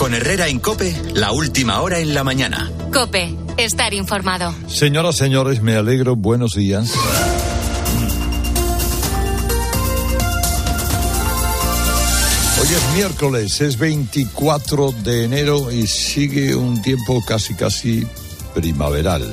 Con Herrera en COPE, la última hora en la mañana. COPE, estar informado. Señoras, señores, me alegro. Buenos días. Hoy es miércoles, es 24 de enero y sigue un tiempo casi primaveral.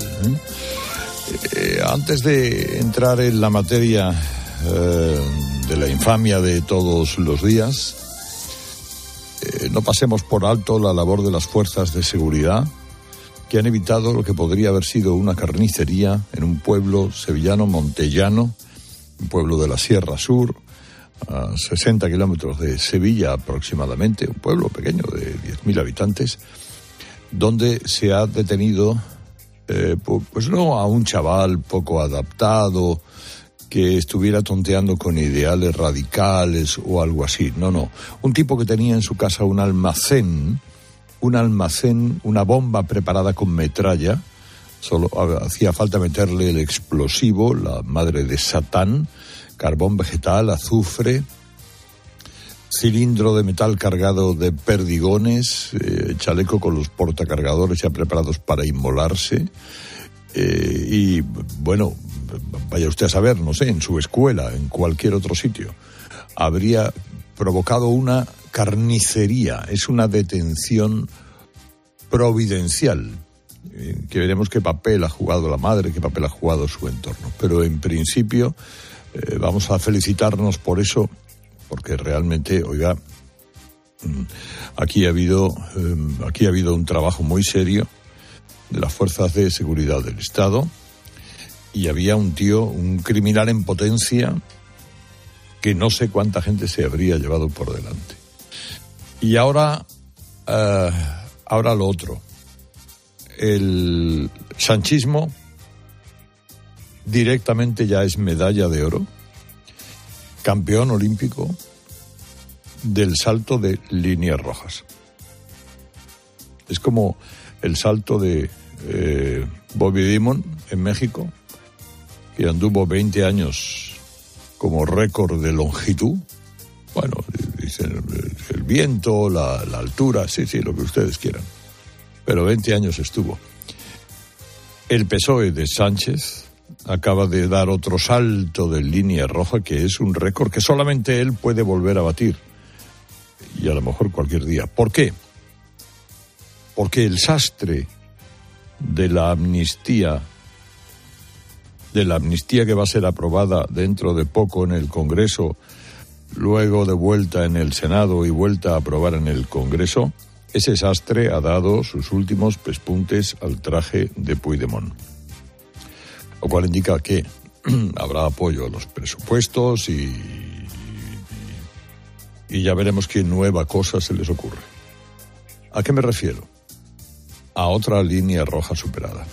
Antes de entrar en la materia de la infamia de todos los días, no pasemos por alto la labor de las fuerzas de seguridad que han evitado lo que podría haber sido una carnicería en un pueblo sevillano, Montellano, un pueblo de la Sierra Sur, a 60 kilómetros de Sevilla aproximadamente, un pueblo pequeño de 10.000 habitantes, donde se ha detenido, pues no a un chaval poco adaptado, que estuviera tonteando con ideales radicales o algo así. No. Un tipo que tenía en su casa un almacén, una bomba preparada con metralla. Solo hacía falta meterle el explosivo, la madre de Satán, carbón vegetal, azufre, cilindro de metal cargado de perdigones, chaleco con los portacargadores ya preparados para inmolarse. Y bueno, vaya usted a saber, no sé, en su escuela, en cualquier otro sitio, habría provocado una carnicería. Es una detención providencial, que veremos qué papel ha jugado la madre, qué papel ha jugado su entorno. Pero en principio vamos a felicitarnos por eso, porque realmente, oiga, aquí ha habido un trabajo muy serio de las fuerzas de seguridad del Estado, y había un criminal en potencia que no sé cuánta gente se habría llevado por delante. Y ahora lo otro. El sanchismo directamente ya es medalla de oro, campeón olímpico del salto de líneas rojas. Es como el salto de Bobby Dimon en México, que anduvo 20 años como récord de longitud. Bueno, dicen el viento, la altura, sí, lo que ustedes quieran. Pero 20 años estuvo. El PSOE de Sánchez acaba de dar otro salto de línea roja, que es un récord que solamente él puede volver a batir. Y a lo mejor cualquier día. ¿Por qué? Porque el sastre de la amnistía que va a ser aprobada dentro de poco en el Congreso, luego de vuelta en el Senado y vuelta a aprobar en el Congreso, ese sastre ha dado sus últimos pespuntes al traje de Puigdemont. Lo cual indica que habrá apoyo a los presupuestos y ya veremos qué nueva cosa se les ocurre. ¿A qué me refiero? A otra línea roja superada.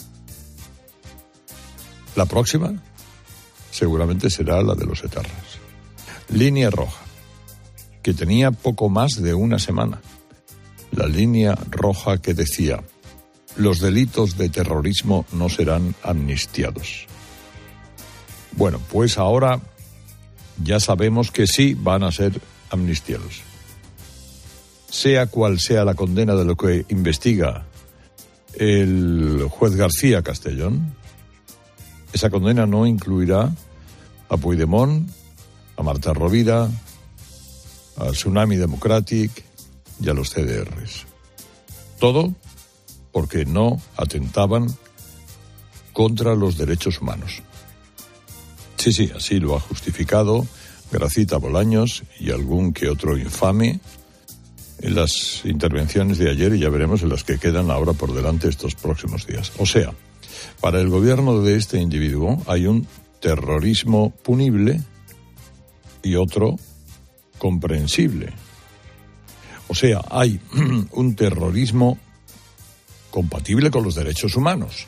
La próxima seguramente será la de los etarras. Línea roja, que tenía poco más de una semana. La línea roja que decía: los delitos de terrorismo no serán amnistiados. Bueno, pues ahora ya sabemos que sí van a ser amnistiados. Sea cual sea la condena de lo que investiga el juez García Castellón, esa condena no incluirá a Puigdemont, a Marta Rovira, a Tsunami Democratic y a los CDRs. Todo porque no atentaban contra los derechos humanos. Sí, así lo ha justificado Gracita Bolaños y algún que otro infame en las intervenciones de ayer, y ya veremos en las que quedan ahora por delante estos próximos días. O sea, para el gobierno de este individuo hay un terrorismo punible y otro comprensible. O sea, hay un terrorismo compatible con los derechos humanos.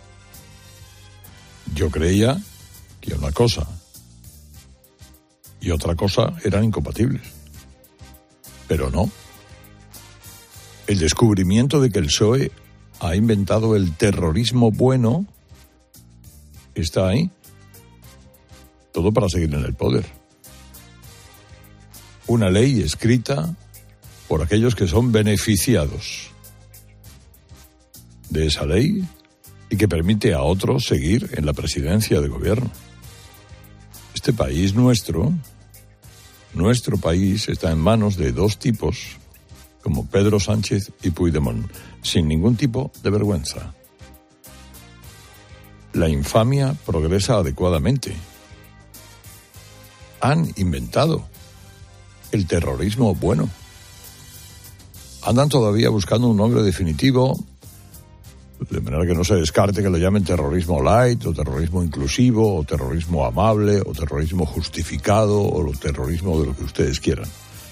Yo creía que una cosa y otra cosa eran incompatibles. Pero no. El descubrimiento de que el PSOE ha inventado el terrorismo bueno está ahí. Todo para seguir en el poder. Una ley escrita por aquellos que son beneficiados de esa ley y que permite a otros seguir en la presidencia de gobierno. Este país nuestro país está en manos de dos tipos como Pedro Sánchez y Puigdemont, sin ningún tipo de vergüenza. La infamia progresa adecuadamente. Han inventado el terrorismo bueno. Andan todavía buscando un nombre definitivo, de manera que no se descarte que lo llamen terrorismo light, o terrorismo inclusivo, o terrorismo amable, o terrorismo justificado, o lo terrorismo de lo que ustedes quieran.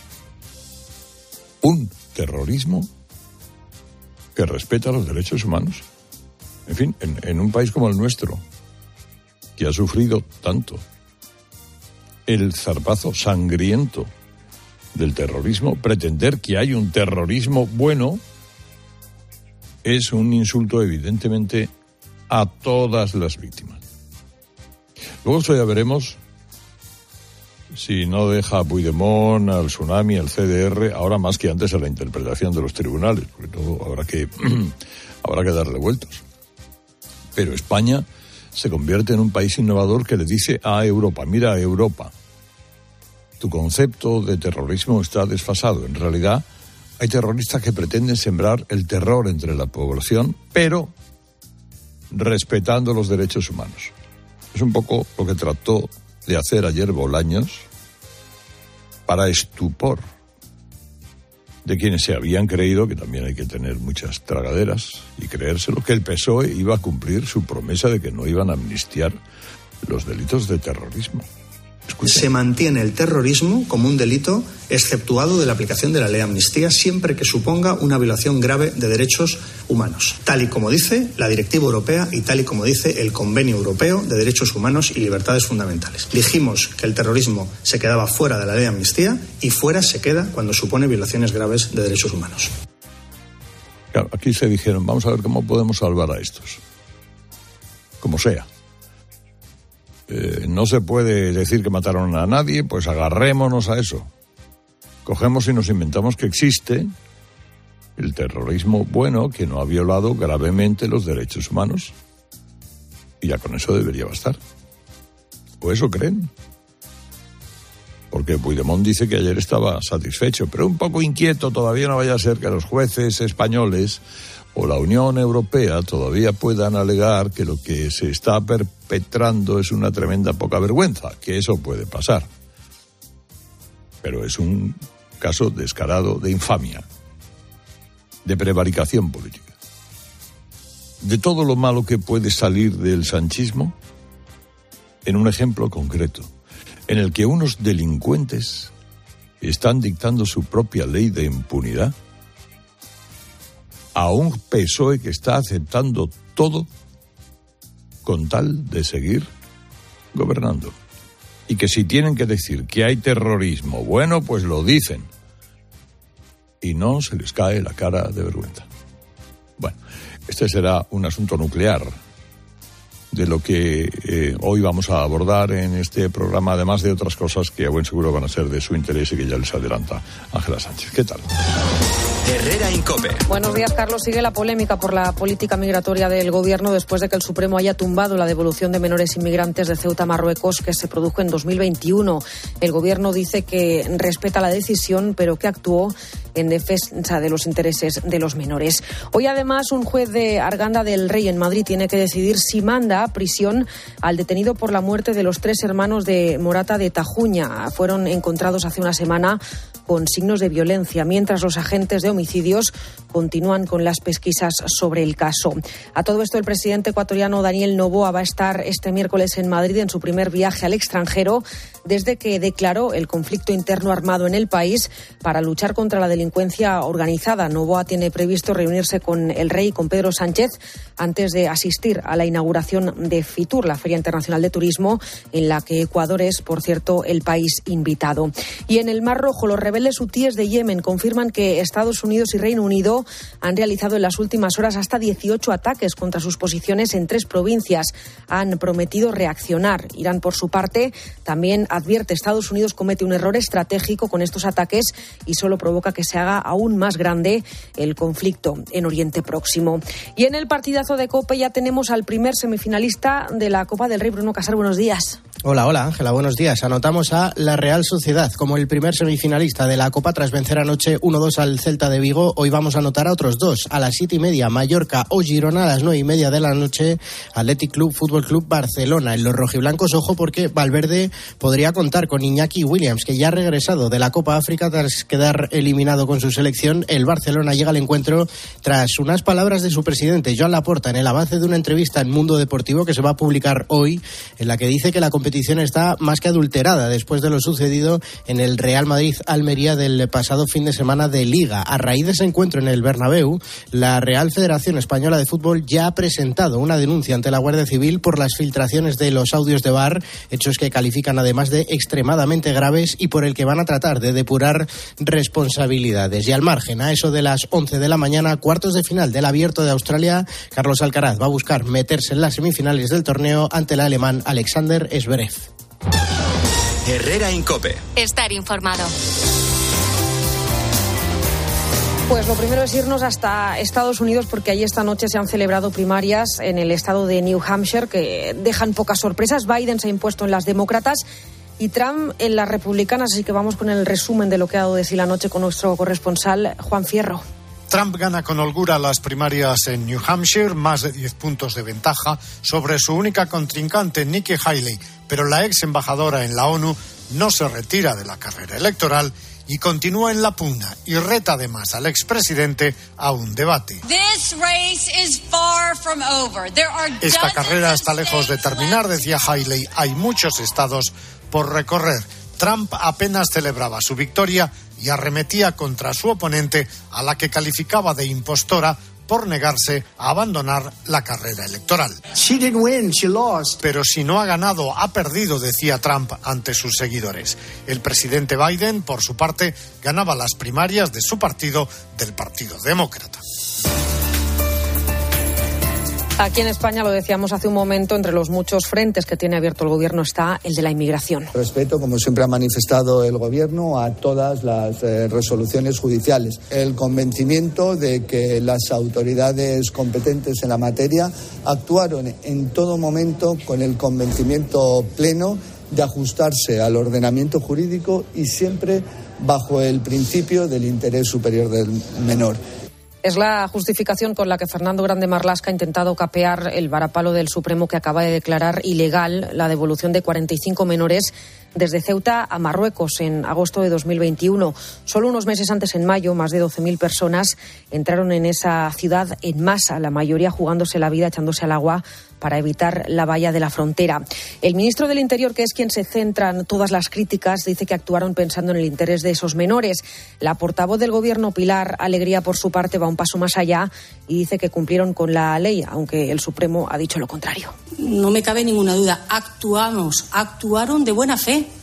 Un terrorismo que respeta los derechos humanos. En fin, en un país como el nuestro, que ha sufrido tanto el zarpazo sangriento del terrorismo, pretender que hay un terrorismo bueno es un insulto evidentemente a todas las víctimas. Luego esto ya veremos si no deja a Puigdemont, al Tsunami, al CDR, ahora más que antes a la interpretación de los tribunales, porque todo habrá que darle vueltas. Pero España se convierte en un país innovador que le dice a Europa, mira Europa, tu concepto de terrorismo está desfasado. En realidad hay terroristas que pretenden sembrar el terror entre la población, pero respetando los derechos humanos. Es un poco lo que trató de hacer ayer Bolaños para estupor de quienes se habían creído, que también hay que tener muchas tragaderas y creérselo, que el PSOE iba a cumplir su promesa de que no iban a amnistiar los delitos de terrorismo. Escuchen. Se mantiene el terrorismo como un delito exceptuado de la aplicación de la ley de amnistía siempre que suponga una violación grave de derechos humanos, tal y como dice la Directiva Europea y tal y como dice el Convenio Europeo de Derechos Humanos y Libertades Fundamentales. Dijimos que el terrorismo se quedaba fuera de la ley de amnistía y fuera se queda cuando supone violaciones graves de derechos humanos. Claro, aquí se dijeron, vamos a ver cómo podemos salvar a estos. Como sea. No se puede decir que mataron a nadie, pues agarrémonos a eso. Cogemos y nos inventamos que existe el terrorismo bueno que no ha violado gravemente los derechos humanos. Y ya con eso debería bastar. ¿O eso creen? Porque Puigdemont dice que ayer estaba satisfecho, pero un poco inquieto, todavía no vaya a ser que los jueces españoles o la Unión Europea todavía puedan alegar que lo que se está perpetrando es una tremenda poca vergüenza, que eso puede pasar. Pero es un caso descarado de infamia, de prevaricación política. De todo lo malo que puede salir del sanchismo, en un ejemplo concreto, en el que unos delincuentes están dictando su propia ley de impunidad, a un PSOE que está aceptando todo con tal de seguir gobernando. Y que si tienen que decir que hay terrorismo, bueno, pues lo dicen. Y no se les cae la cara de vergüenza. Bueno, este será un asunto nuclear de lo que hoy vamos a abordar en este programa, además de otras cosas que a buen seguro van a ser de su interés y que ya les adelanta Ángela Sánchez. ¿Qué tal? Herrera en COPE. Buenos días, Carlos. Sigue la polémica por la política migratoria del Gobierno después de que el Supremo haya tumbado la devolución de menores inmigrantes de Ceuta a Marruecos que se produjo en 2021. El Gobierno dice que respeta la decisión, pero que actuó en defensa de los intereses de los menores. Hoy, además, un juez de Arganda del Rey en Madrid tiene que decidir si manda a prisión al detenido por la muerte de los 3 hermanos de Morata de Tajuña. Fueron encontrados hace una semana con signos de violencia, mientras los agentes de homicidios continúan con las pesquisas sobre el caso. A todo esto, el presidente ecuatoriano Daniel Noboa va a estar este miércoles en Madrid en su primer viaje al extranjero desde que declaró el conflicto interno armado en el país para luchar contra la delincuencia organizada. Noboa tiene previsto reunirse con el rey y con Pedro Sánchez antes de asistir a la inauguración de FITUR, la Feria Internacional de Turismo, en la que Ecuador es, por cierto, el país invitado. Y en el Mar Rojo, los rebeldes hutíes de Yemen confirman que Estados Unidos y Reino Unido han realizado en las últimas horas hasta 18 ataques contra sus posiciones en 3 provincias. Han prometido reaccionar. Irán, por su parte, también advierte: Estados Unidos comete un error estratégico con estos ataques y solo provoca que se se haga aún más grande el conflicto en Oriente Próximo. Y en el partidazo de COPE ya tenemos al primer semifinalista de la Copa del Rey. Bruno Casar, buenos días. Hola Ángela, buenos días. Anotamos a la Real Sociedad como el primer semifinalista de la Copa tras vencer anoche 1-2 al Celta de Vigo. Hoy vamos a anotar a otros dos, a las 7:30 Mallorca o Girona, a las 9:30 de la noche Athletic Club Fútbol Club Barcelona. En los rojiblancos, ojo, porque Valverde podría contar con Iñaki Williams, que ya ha regresado de la Copa África tras quedar eliminado con su selección. El Barcelona llega al encuentro tras unas palabras de su presidente, Joan Laporta, en el avance de una entrevista en Mundo Deportivo que se va a publicar hoy, en la que dice que la competición está más que adulterada después de lo sucedido en el Real Madrid-Almería del pasado fin de semana de Liga. A raíz de ese encuentro en el Bernabéu, la Real Federación Española de Fútbol ya ha presentado una denuncia ante la Guardia Civil por las filtraciones de los audios de VAR, hechos que califican además de extremadamente graves y por el que van a tratar de depurar responsabilidades. Y al margen, a eso de las 11 de la mañana, cuartos de final del Abierto de Australia, Carlos Alcaraz va a buscar meterse en las semifinales del torneo ante el alemán Alexander Zverev. Herrera en COPE. Estar informado. Pues lo primero es irnos hasta Estados Unidos, porque allí esta noche se han celebrado primarias en el estado de New Hampshire que dejan pocas sorpresas. Biden se ha impuesto en las demócratas y Trump en las republicanas, así que vamos con el resumen de lo que ha dado de sí la noche con nuestro corresponsal Juan Fierro. Trump gana con holgura las primarias en New Hampshire, más de 10 puntos de ventaja sobre su única contrincante, Nikki Haley, pero la ex embajadora en la ONU no se retira de la carrera electoral y continúa en la pugna y reta además al expresidente a un debate. Esta carrera está lejos de terminar, decía Haley. Hay muchos estados por recorrer. Trump apenas celebraba su victoria y arremetía contra su oponente, a la que calificaba de impostora por negarse a abandonar la carrera electoral. She didn't win, she lost. Pero si no ha ganado, ha perdido, decía Trump ante sus seguidores. El presidente Biden, por su parte, ganaba las primarias de su partido, del Partido Demócrata. Aquí en España, lo decíamos hace un momento, entre los muchos frentes que tiene abierto el Gobierno está el de la inmigración. Respeto, como siempre ha manifestado el Gobierno, a todas las resoluciones judiciales. El convencimiento de que las autoridades competentes en la materia actuaron en todo momento con el convencimiento pleno de ajustarse al ordenamiento jurídico y siempre bajo el principio del interés superior del menor. Es la justificación con la que Fernando Grande Marlaska ha intentado capear el varapalo del Supremo, que acaba de declarar ilegal la devolución de 45 menores desde Ceuta a Marruecos en agosto de 2021. Solo unos meses antes, en mayo, más de 12.000 personas entraron en esa ciudad en masa, la mayoría jugándose la vida, echándose al agua para evitar la valla de la frontera. El ministro del Interior, que es quien se centra en todas las críticas, dice que actuaron pensando en el interés de esos menores. La portavoz del Gobierno, Pilar Alegría, por su parte, va un paso más allá y dice que cumplieron con la ley, aunque el Supremo ha dicho lo contrario. No me cabe ninguna duda. Actuaron de buena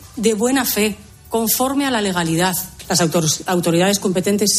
fe, conforme a la legalidad. Las autoridades competentes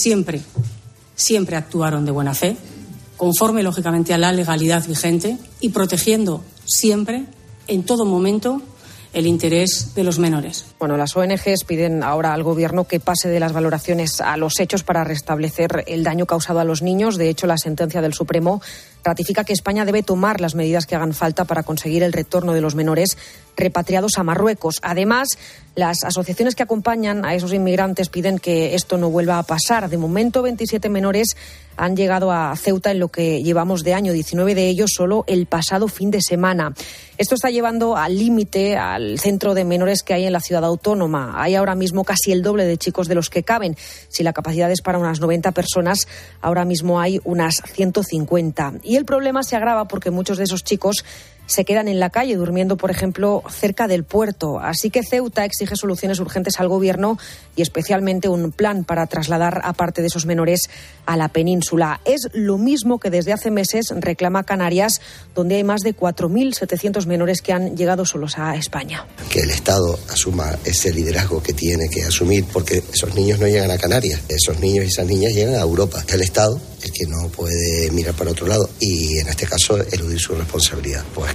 siempre actuaron de buena fe, conforme, lógicamente, a la legalidad vigente y protegiendo siempre, en todo momento, el interés de los menores. Bueno, las ONGs piden ahora al Gobierno que pase de las valoraciones a los hechos para restablecer el daño causado a los niños. De hecho, la sentencia del Supremo ratifica que España debe tomar las medidas que hagan falta para conseguir el retorno de los menores repatriados a Marruecos. Además, las asociaciones que acompañan a esos inmigrantes piden que esto no vuelva a pasar. De momento, 27 menores han llegado a Ceuta en lo que llevamos de año, 19 de ellos solo el pasado fin de semana. Esto está llevando al límite al centro de menores que hay en la ciudad autónoma. Hay ahora mismo casi el doble de chicos de los que caben. Si la capacidad es para unas 90 personas, ahora mismo hay unas 150. Y el problema se agrava porque muchos de esos chicos se quedan en la calle, durmiendo, por ejemplo, cerca del puerto. Así que Ceuta exige soluciones urgentes al Gobierno y especialmente un plan para trasladar a parte de esos menores a la península. Es lo mismo que desde hace meses reclama Canarias, donde hay más de 4.700 menores que han llegado solos a España. Que el Estado asuma ese liderazgo que tiene que asumir, porque esos niños no llegan a Canarias, esos niños y esas niñas llegan a Europa. El Estado, el que no puede mirar para otro lado y, en este caso, eludir su responsabilidad. Pues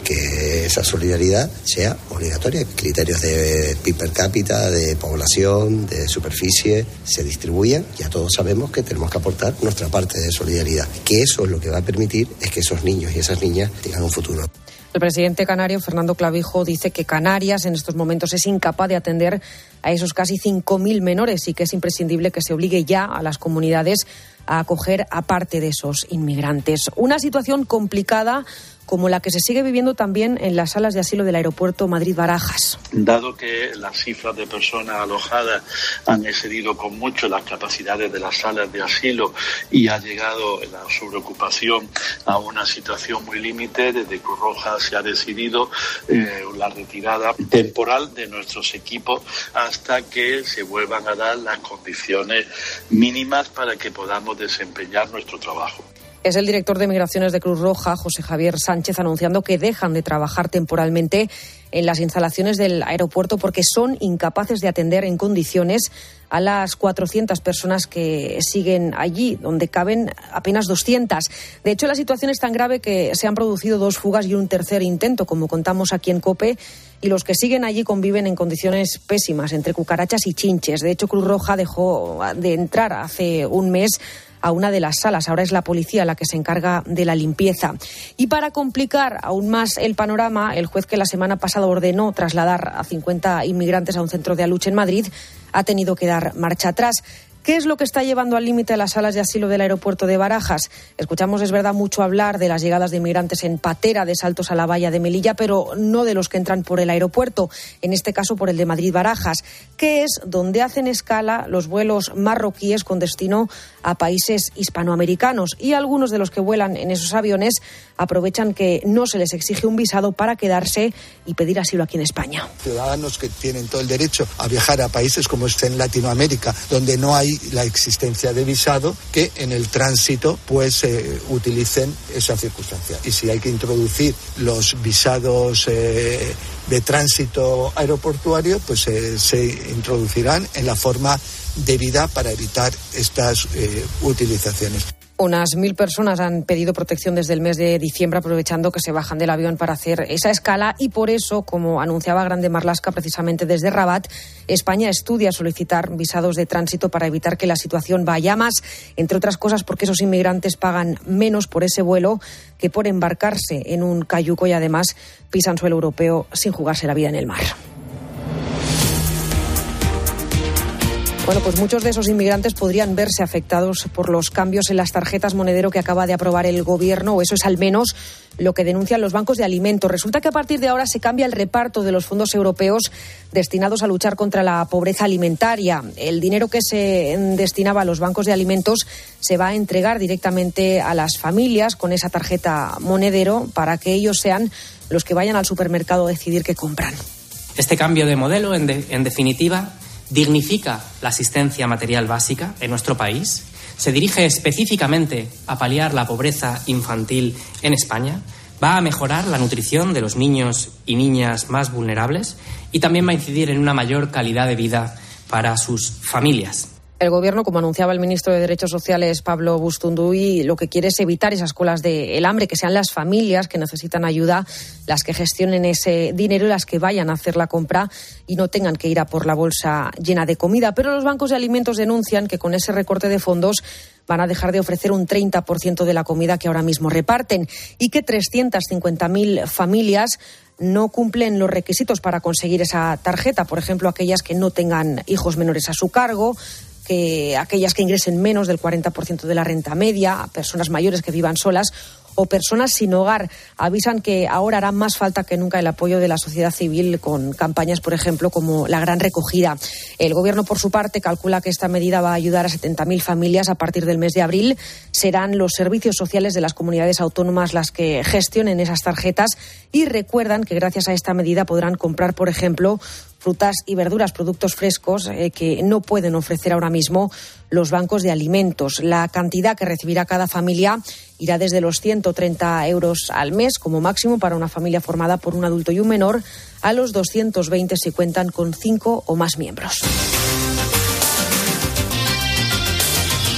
que esa solidaridad sea obligatoria. Criterios de PIB per cápita, de población, de superficie, se distribuyan. Ya todos sabemos que tenemos que aportar nuestra parte de solidaridad, que eso es lo que va a permitir es que esos niños y esas niñas tengan un futuro. El presidente canario, Fernando Clavijo, dice que Canarias en estos momentos es incapaz de atender a esos casi 5.000 menores y que es imprescindible que se obligue ya a las comunidades a acoger a parte de esos inmigrantes. Una situación complicada como la que se sigue viviendo también en las salas de asilo del aeropuerto Madrid-Barajas. Dado que las cifras de personas alojadas han excedido con mucho las capacidades de las salas de asilo y ha llegado la sobreocupación a una situación muy límite, desde Cruz Roja se ha decidido la retirada temporal de nuestros equipos hasta que se vuelvan a dar las condiciones mínimas para que podamos desempeñar nuestro trabajo. Es el director de Migraciones de Cruz Roja, José Javier Sánchez, anunciando que dejan de trabajar temporalmente en las instalaciones del aeropuerto porque son incapaces de atender en condiciones a las 400 personas que siguen allí, donde caben apenas 200. De hecho, la situación es tan grave que se han producido 2 fugas y un tercer intento, como contamos aquí en COPE, y los que siguen allí conviven en condiciones pésimas, entre cucarachas y chinches. De hecho, Cruz Roja dejó de entrar hace un mes a una de las salas. Ahora es la policía la que se encarga de la limpieza. Y para complicar aún más el panorama, el juez que la semana pasada ordenó trasladar a 50 inmigrantes a un centro de Aluche en Madrid ha tenido que dar marcha atrás. ¿Qué es lo que está llevando al límite a las salas de asilo del aeropuerto de Barajas? Escuchamos, es verdad, mucho hablar de las llegadas de inmigrantes en patera de Saltos a la valla de Melilla, pero no de los que entran por el aeropuerto, en este caso por el de Madrid-Barajas, que es donde hacen escala los vuelos marroquíes con destino a países hispanoamericanos. Y algunos de los que vuelan en esos aviones aprovechan que no se les exige un visado para quedarse y pedir asilo aquí en España. Ciudadanos que tienen todo el derecho a viajar a países como este en Latinoamérica, donde no hay la existencia de visado, que en el tránsito pues utilicen esa circunstancia. Y si hay que introducir los visados de tránsito aeroportuario, pues se introducirán en la forma debida para evitar estas utilizaciones. Unas 1.000 personas han pedido protección desde el mes de diciembre, aprovechando que se bajan del avión para hacer esa escala, y por eso, como anunciaba Grande Marlaska precisamente desde Rabat, España estudia solicitar visados de tránsito para evitar que la situación vaya más, entre otras cosas porque esos inmigrantes pagan menos por ese vuelo que por embarcarse en un cayuco y además pisan suelo europeo sin jugarse la vida en el mar. Bueno, pues muchos de esos inmigrantes podrían verse afectados por los cambios en las tarjetas monedero que acaba de aprobar el gobierno, o eso es al menos lo que denuncian los bancos de alimentos. Resulta que a partir de ahora se cambia el reparto de los fondos europeos destinados a luchar contra la pobreza alimentaria. El dinero que se destinaba a los bancos de alimentos se va a entregar directamente a las familias con esa tarjeta monedero para que ellos sean los que vayan al supermercado a decidir qué compran. Este cambio de modelo, en definitiva, dignifica la asistencia material básica en nuestro país, se dirige específicamente a paliar la pobreza infantil en España, va a mejorar la nutrición de los niños y niñas más vulnerables y también va a incidir en una mayor calidad de vida para sus familias. El Gobierno, como anunciaba el ministro de Derechos Sociales, Pablo Bustunduy, lo que quiere es evitar esas colas del hambre, que sean las familias que necesitan ayuda las que gestionen ese dinero y las que vayan a hacer la compra y no tengan que ir a por la bolsa llena de comida. Pero los bancos de alimentos denuncian que con ese recorte de fondos van a dejar de ofrecer un 30% de la comida que ahora mismo reparten y que 350.000 familias no cumplen los requisitos para conseguir esa tarjeta. Por ejemplo, aquellas que no tengan hijos menores a su cargo, que aquellas que ingresen menos del 40% de la renta media, personas mayores que vivan solas o personas sin hogar. Avisan que ahora hará más falta que nunca el apoyo de la sociedad civil con campañas, por ejemplo, como la Gran Recogida. El Gobierno, por su parte, calcula que esta medida va a ayudar a 70.000 familias a partir del mes de abril. Serán los servicios sociales de las comunidades autónomas las que gestionen esas tarjetas y recuerdan que gracias a esta medida podrán comprar, por ejemplo, frutas y verduras, productos frescos que no pueden ofrecer ahora mismo los bancos de alimentos. La cantidad que recibirá cada familia irá desde los 130 euros al mes como máximo para una familia formada por un adulto y un menor, a los 220 si cuentan con 5 o más miembros.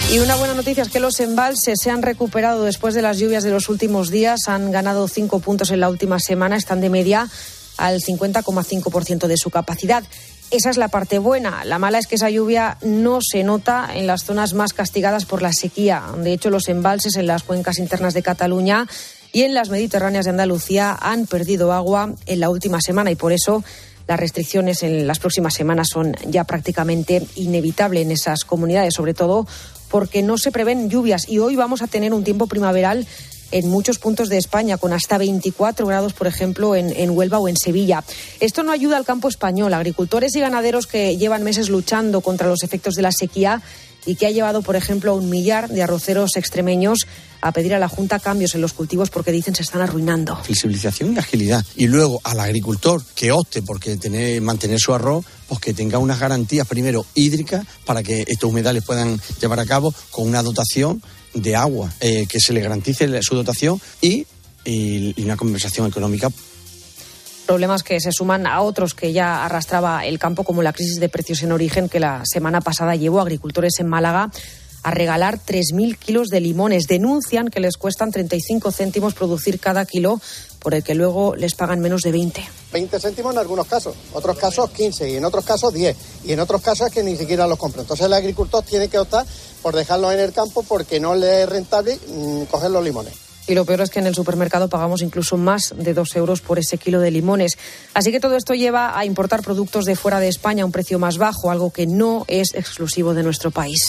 Y una buena noticia es que los embalses se han recuperado después de las lluvias de los últimos días. Han ganado 5 puntos en la última semana. Están de media al 50,5% de su capacidad. Esa es la parte buena. La mala es que esa lluvia no se nota en las zonas más castigadas por la sequía. De hecho, los embalses en las cuencas internas de Cataluña y en las mediterráneas de Andalucía han perdido agua en la última semana y por eso las restricciones en las próximas semanas son ya prácticamente inevitables en esas comunidades, sobre todo porque no se prevén lluvias y hoy vamos a tener un tiempo primaveral en muchos puntos de España, con hasta 24 grados, por ejemplo, en Huelva o en Sevilla. Esto no ayuda al campo español. Agricultores y ganaderos que llevan meses luchando contra los efectos de la sequía y que ha llevado, por ejemplo, a 1 millar de arroceros extremeños a pedir a la Junta cambios en los cultivos porque dicen se están arruinando. Flexibilización y agilidad. Y luego al agricultor que opte por mantener su arroz, pues que tenga unas garantías, primero, hídricas, para que estos humedales puedan llevar a cabo con una dotación de agua, que se le garantice su dotación y una compensación económica. Problemas que se suman a otros que ya arrastraba el campo, como la crisis de precios en origen, que la semana pasada llevó a agricultores en Málaga a regalar 3.000 kilos de limones. Denuncian que les cuestan 35 céntimos producir cada kilo, por el que luego les pagan menos de 20. 20 céntimos en algunos casos, otros casos 15 y en otros casos 10 y en otros casos es que ni siquiera los compran. Entonces el agricultor tiene que optar por dejarlos en el campo porque no le es rentable coger los limones. Y lo peor es que en el supermercado pagamos incluso más de 2 euros por ese kilo de limones. Así que todo esto lleva a importar productos de fuera de España a un precio más bajo, algo que no es exclusivo de nuestro país.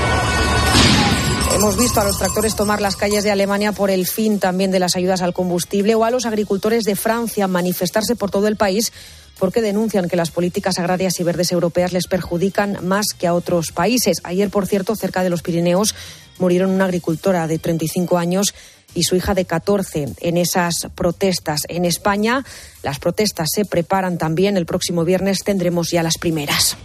Hemos visto a los tractores tomar las calles de Alemania por el fin también de las ayudas al combustible o a los agricultores de Francia manifestarse por todo el país porque denuncian que las políticas agrarias y verdes europeas les perjudican más que a otros países. Ayer, por cierto, cerca de los Pirineos murieron una agricultora de 35 años y su hija de 14 en esas protestas. En España, las protestas se preparan también. El próximo viernes tendremos ya las primeras.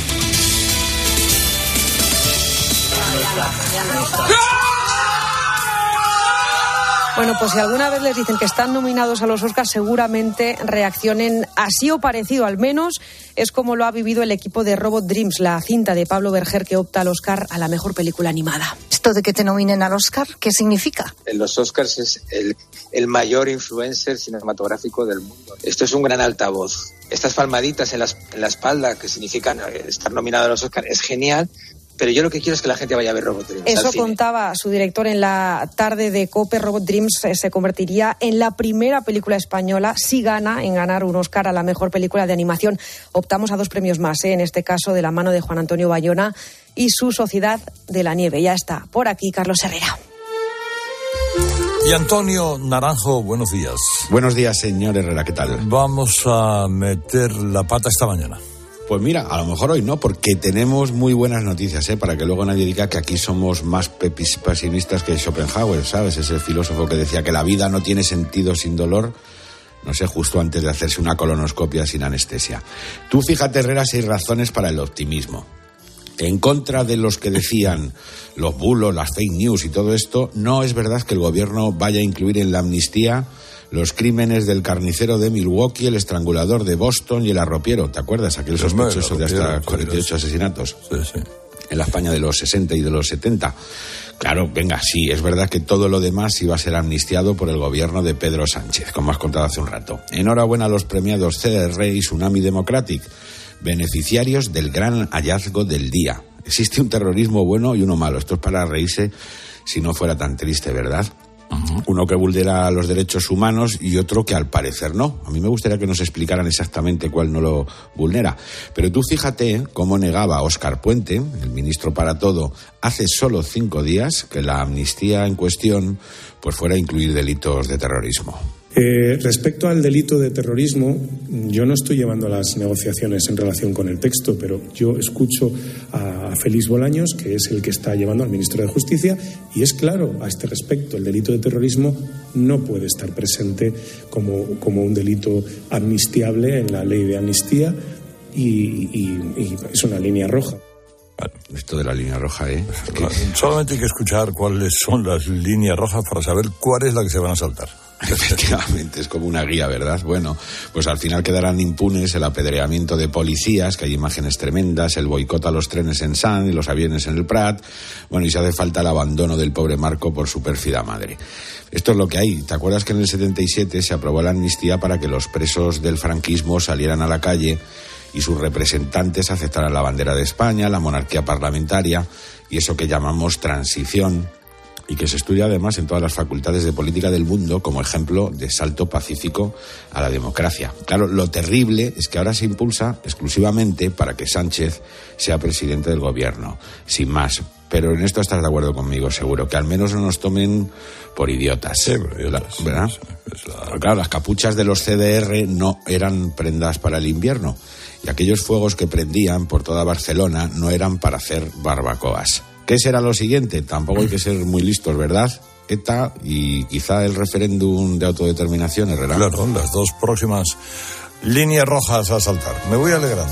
Bueno, pues si alguna vez les dicen que están nominados a los Oscars, seguramente reaccionen así o parecido. Al menos es como lo ha vivido el equipo de Robot Dreams, la cinta de Pablo Berger que opta al Oscar a la mejor película animada. ¿Esto de que te nominen al Oscar, qué significa? Los Oscars es el mayor influencer cinematográfico del mundo. Esto es un gran altavoz. Estas palmaditas en la espalda que significan estar nominado a los Oscars es genial. Pero yo lo que quiero es que la gente vaya a ver Robot Dreams. Eso contaba su director en la tarde de COPE. Robot Dreams se convertiría en la primera película española, si gana, en ganar un Oscar a la mejor película de animación. Optamos a 2 premios más, en este caso de la mano de Juan Antonio Bayona y su Sociedad de la Nieve. Ya está por aquí Carlos Herrera. Y Antonio Naranjo, buenos días. Buenos días, señor Herrera, ¿qué tal? Vamos a meter la pata esta mañana. Pues mira, a lo mejor hoy no, porque tenemos muy buenas noticias, para que luego nadie diga que aquí somos más pesimistas que Schopenhauer, ¿sabes? Ese filósofo que decía que la vida no tiene sentido sin dolor, no sé, justo antes de hacerse una colonoscopia sin anestesia. Tú fíjate, Herrera, si hay razones para el optimismo. En contra de los que decían los bulos, las fake news y todo esto, no es verdad que el gobierno vaya a incluir en la amnistía los crímenes del carnicero de Milwaukee, el estrangulador de Boston y el arropiero. ¿Te acuerdas? Aquel sospechoso de hasta 48 asesinatos. Sí. En la España de los 60 y de los 70. Claro, venga, sí, es verdad que todo lo demás iba a ser amnistiado por el gobierno de Pedro Sánchez, como has contado hace un rato. Enhorabuena a los premiados CDR y Tsunami Democratic, beneficiarios del gran hallazgo del día. Existe un terrorismo bueno y uno malo. Esto es para reírse si no fuera tan triste, ¿verdad? Uh-huh. Uno que vulnera los derechos humanos y otro que al parecer no. A mí me gustaría que nos explicaran exactamente cuál no lo vulnera. Pero tú fíjate cómo negaba Óscar Puente, el ministro para todo, hace solo 5 días que la amnistía en cuestión pues fuera a incluir delitos de terrorismo. Respecto al delito de terrorismo, yo no estoy llevando las negociaciones en relación con el texto, pero yo escucho a Félix Bolaños, que es el que está llevando al ministro de Justicia, y es claro a este respecto: el delito de terrorismo no puede estar presente como un delito amnistiable en la ley de amnistía y es una línea roja. Esto de la línea roja, Solamente hay que escuchar cuáles son las líneas rojas para saber cuál es la que se van a saltar. Efectivamente, es como una guía, ¿verdad? Bueno, pues al final quedarán impunes el apedreamiento de policías, que hay imágenes tremendas, el boicot a los trenes en Sants y los aviones en el Prat, bueno, y si hace falta el abandono del pobre Marco por su pérfida madre. Esto es lo que hay. ¿Te acuerdas que en el 77 se aprobó la amnistía para que los presos del franquismo salieran a la calle y sus representantes aceptaran la bandera de España, la monarquía parlamentaria y eso que llamamos transición, y que se estudia además en todas las facultades de política del mundo como ejemplo de salto pacífico a la democracia? Claro, lo terrible es que ahora se impulsa exclusivamente para que Sánchez sea presidente del gobierno, sin más. Pero en esto estás de acuerdo conmigo, seguro, que al menos no nos tomen por idiotas. Sí, ¿verdad? Claro, las capuchas de los CDR no eran prendas para el invierno, y aquellos fuegos que prendían por toda Barcelona no eran para hacer barbacoas. ¿Qué será lo siguiente? Tampoco hay que ser muy listos, ¿verdad? ETA y quizá el referéndum de autodeterminación, Herrera. Claro, las dos próximas líneas rojas a saltar. Me voy alegrando.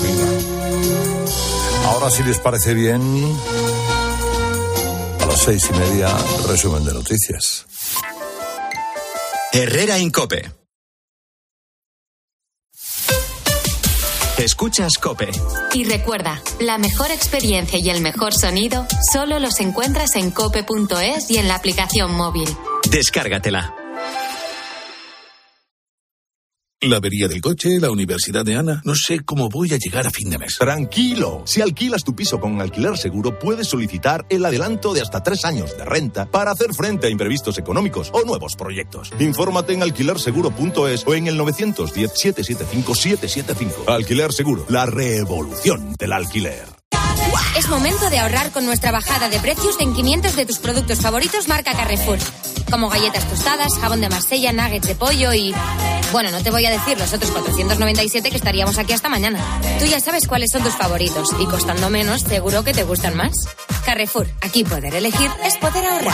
Venga. Ahora, si les parece bien, a las 6:30, resumen de noticias. Herrera en COPE. Escuchas COPE. Y recuerda, la mejor experiencia y el mejor sonido solo los encuentras en cope.es y en la aplicación móvil. Descárgatela. La avería del coche, la universidad de Ana. No sé cómo voy a llegar a fin de mes. Tranquilo. Si alquilas tu piso con Alquiler Seguro, puedes solicitar el adelanto de hasta 3 años de renta para hacer frente a imprevistos económicos o nuevos proyectos. Infórmate en alquilerseguro.es o en el 910-775-775. Alquiler Seguro, la revolución del alquiler. Es momento de ahorrar con nuestra bajada de precios en 500 de tus productos favoritos marca Carrefour. Como galletas tostadas, jabón de Marsella, nuggets de pollo y... Bueno, no te voy a decir los otros 497 que estaríamos aquí hasta mañana. Tú ya sabes cuáles son tus favoritos y costando menos, seguro que te gustan más. Carrefour, aquí poder elegir es poder ahorrar.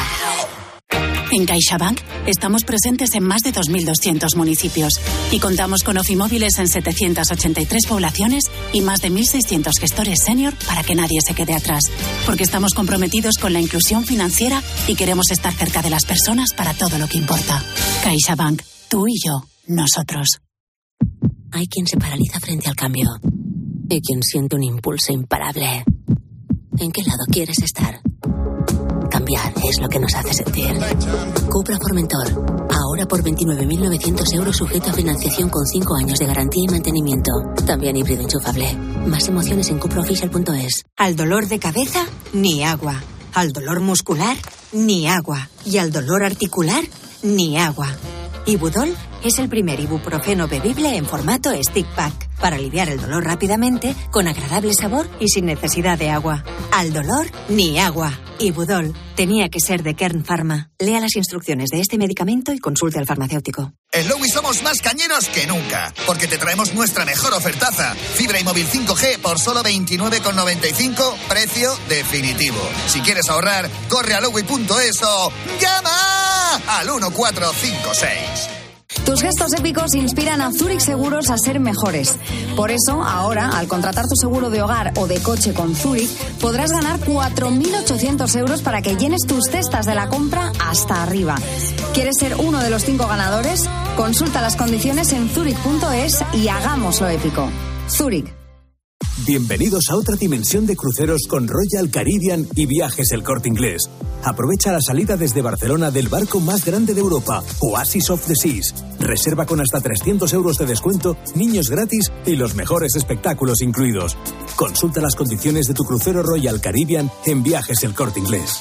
En CaixaBank estamos presentes en más de 2.200 municipios y contamos con Ofimóviles en 783 poblaciones y más de 1.600 gestores senior para que nadie se quede atrás. Porque estamos comprometidos con la inclusión financiera y queremos estar cerca de las personas para todo lo que importa. CaixaBank, tú y yo, nosotros. Hay quien se paraliza frente al cambio y quien siente un impulso imparable. ¿En qué lado quieres estar? Cambiar es lo que nos hace sentir. Cupra Formentor. Ahora por 29.900 euros sujeto a financiación con 5 años de garantía y mantenimiento. También híbrido enchufable. Más emociones en cupraofficial.es. Al dolor de cabeza, ni agua. Al dolor muscular, ni agua. Y al dolor articular, ni agua. Ibudol es el primer ibuprofeno bebible en formato stick pack para aliviar el dolor rápidamente, con agradable sabor y sin necesidad de agua. Al dolor, ni agua. Ibudol. Tenía que ser de Kern Pharma. Lea las instrucciones de este medicamento y consulte al farmacéutico. En Lowy somos más cañeros que nunca, porque te traemos nuestra mejor ofertaza. Fibra y móvil 5G por solo 29,95, precio definitivo. Si quieres ahorrar, corre a lowy.es o llama al 1456. Tus gestos épicos inspiran a Zurich Seguros a ser mejores. Por eso, ahora, al contratar tu seguro de hogar o de coche con Zurich, podrás ganar 4.800 euros para que llenes tus cestas de la compra hasta arriba. ¿Quieres ser uno de los 5 ganadores? Consulta las condiciones en zurich.es y hagámoslo épico. Zurich. Bienvenidos a otra dimensión de cruceros con Royal Caribbean y Viajes El Corte Inglés. Aprovecha la salida desde Barcelona del barco más grande de Europa, Oasis of the Seas. Reserva con hasta 300 euros de descuento, niños gratis y los mejores espectáculos incluidos. Consulta las condiciones de tu crucero Royal Caribbean en Viajes El Corte Inglés.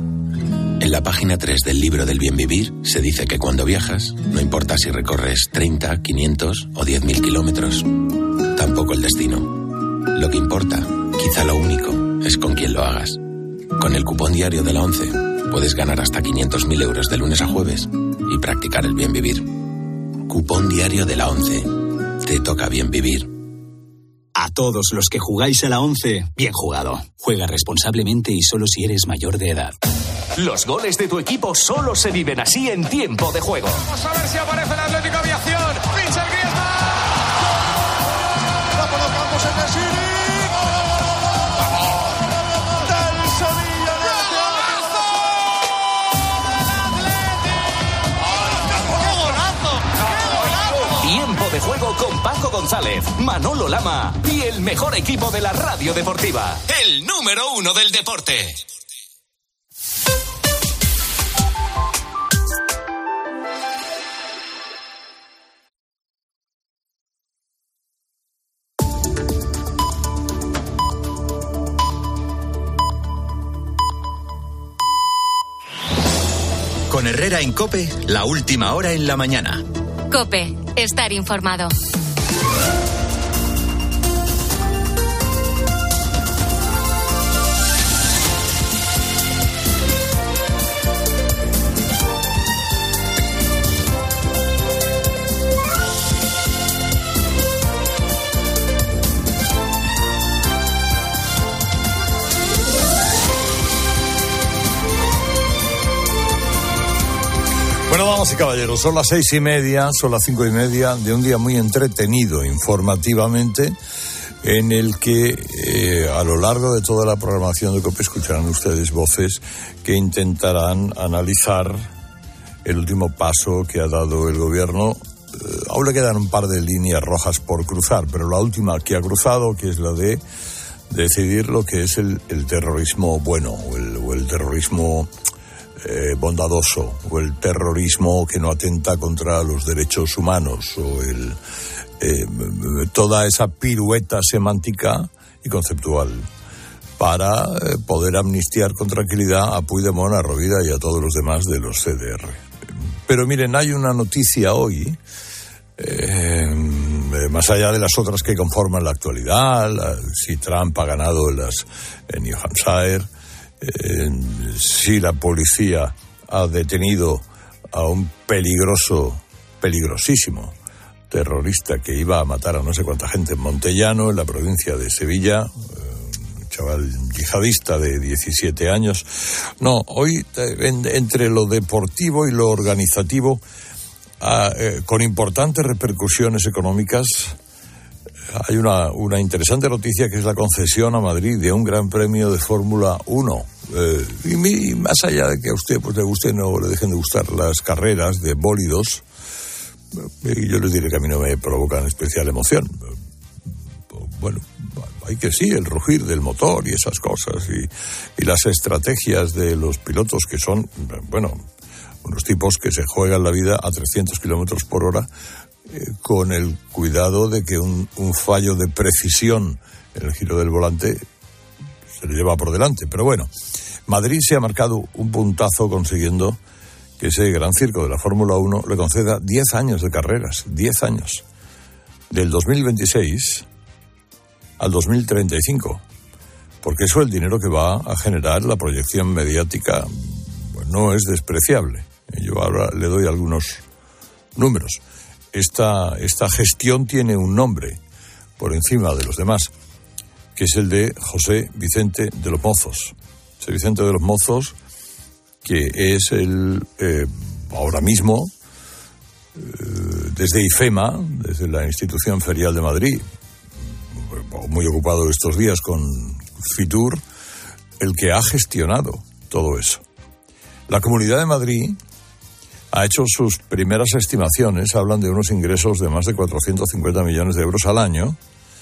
En la página 3 del libro del bien vivir se dice que cuando viajas, no importa si recorres 30, 500 o 10.000 kilómetros. Tampoco el destino. Lo que importa, quizá lo único, es con quién lo hagas. Con el cupón diario de la ONCE puedes ganar hasta 500.000 euros de lunes a jueves y practicar el bien vivir. Cupón diario de la ONCE. Te toca bien vivir. A todos los que jugáis a la ONCE, bien jugado. Juega responsablemente y solo si eres mayor de edad. Los goles de tu equipo solo se viven así en tiempo de juego. Vamos a ver si aparece el Atlético Aviación. Richard Griezmann. Lo colocamos en el City. González, Manolo Lama y el mejor equipo de la radio deportiva. El número 1 del deporte. Con Herrera en COPE, la última hora en la mañana. COPE, estar informado. Bueno, damas y caballeros, son las 6:30, son las 5:30 de un día muy entretenido informativamente, en el que a lo largo de toda la programación de COPE escucharán ustedes voces que intentarán analizar el último paso que ha dado el gobierno. Aún le quedan un par de líneas rojas por cruzar, pero la última que ha cruzado, que es la de decidir lo que es el terrorismo bueno o el terrorismo bondadoso, o el terrorismo que no atenta contra los derechos humanos, o toda esa pirueta semántica y conceptual para poder amnistiar con tranquilidad a Puigdemont, a Rovira y a todos los demás de los CDR. Pero miren, hay una noticia hoy, más allá de las otras que conforman la actualidad, si Trump ha ganado en New Hampshire, si la policía ha detenido a un peligrosísimo terrorista que iba a matar a no sé cuánta gente en Montellano, en la provincia de Sevilla, un chaval yihadista de 17 años. No, hoy entre lo deportivo y lo organizativo, con importantes repercusiones económicas, hay una interesante noticia, que es la concesión a Madrid de un gran premio de Fórmula 1. Y más allá de que a usted le guste o no le dejen de gustar las carreras de bólidos, y yo les diré que a mí no me provocan especial emoción. Bueno, hay que sí, el rugir del motor y esas cosas, y las estrategias de los pilotos, que son, bueno, unos tipos que se juegan la vida a 300 kilómetros por hora, con el cuidado de que un fallo de precisión en el giro del volante se le lleva por delante. Pero bueno, Madrid se ha marcado un puntazo consiguiendo que ese gran circo de la Fórmula 1 le conceda 10 años de carreras, 10 años, del 2026 al 2035, porque eso, el dinero que va a generar, la proyección mediática, pues no es despreciable. Yo ahora le doy algunos números. Esta gestión tiene un nombre por encima de los demás, que es el de José Vicente de los Mozos. José Vicente de los Mozos, que es ahora mismo, desde IFEMA, desde la Institución Ferial de Madrid, muy ocupado estos días con Fitur, el que ha gestionado todo eso. La Comunidad de Madrid ha hecho sus primeras estimaciones, hablan de unos ingresos de más de 450 millones de euros al año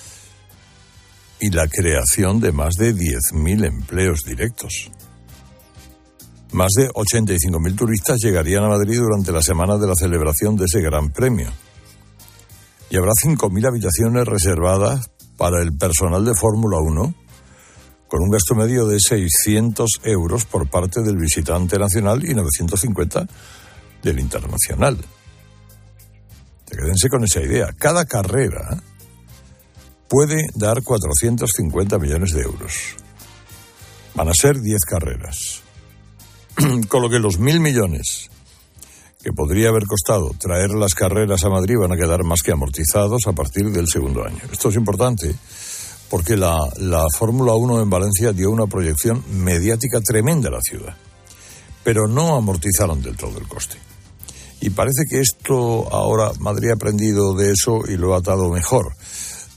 y la creación de más de 10.000 empleos directos. Más de 85.000 turistas llegarían a Madrid durante la semana de la celebración de ese gran premio. Y habrá 5.000 habitaciones reservadas para el personal de Fórmula 1, con un gasto medio de 600 euros por parte del visitante nacional y 950 del internacional. Quédense con esa idea. Cada carrera puede dar 450 millones de euros. Van a ser 10 carreras. Con lo que los 1.000 millones que podría haber costado traer las carreras a Madrid van a quedar más que amortizados a partir del segundo año. Esto es importante porque la Fórmula 1 en Valencia dio una proyección mediática tremenda a la ciudad, pero no amortizaron del todo el coste. Y parece que esto ahora Madrid ha aprendido de eso y lo ha atado mejor.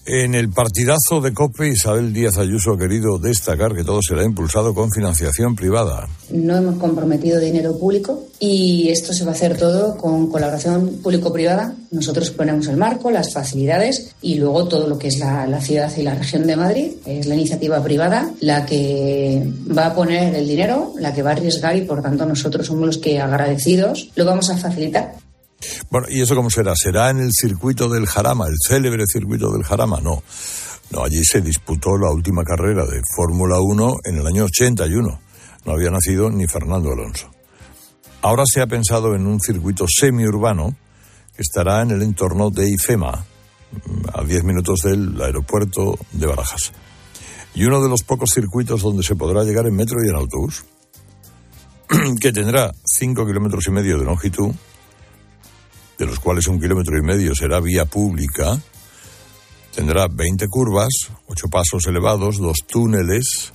En el partidazo de COPE, Isabel Díaz Ayuso ha querido destacar que todo será impulsado con financiación privada. No hemos comprometido dinero público y esto se va a hacer todo con colaboración público-privada. Nosotros ponemos el marco, las facilidades y luego todo lo que es la ciudad y la región de Madrid. Es la iniciativa privada la que va a poner el dinero, la que va a arriesgar y por tanto nosotros somos los que agradecidos lo vamos a facilitar. Bueno, ¿y eso cómo será? ¿Será en el circuito del Jarama, el célebre circuito del Jarama? No, allí se disputó la última carrera de Fórmula 1 en el año 81. No había nacido ni Fernando Alonso. Ahora se ha pensado en un circuito semiurbano que estará en el entorno de IFEMA, a 10 minutos del aeropuerto de Barajas. Y uno de los pocos circuitos donde se podrá llegar en metro y en autobús, que tendrá 5,5 kilómetros de longitud, de los cuales 1,5 kilómetros será vía pública, tendrá 20 curvas, 8 pasos elevados, 2 túneles,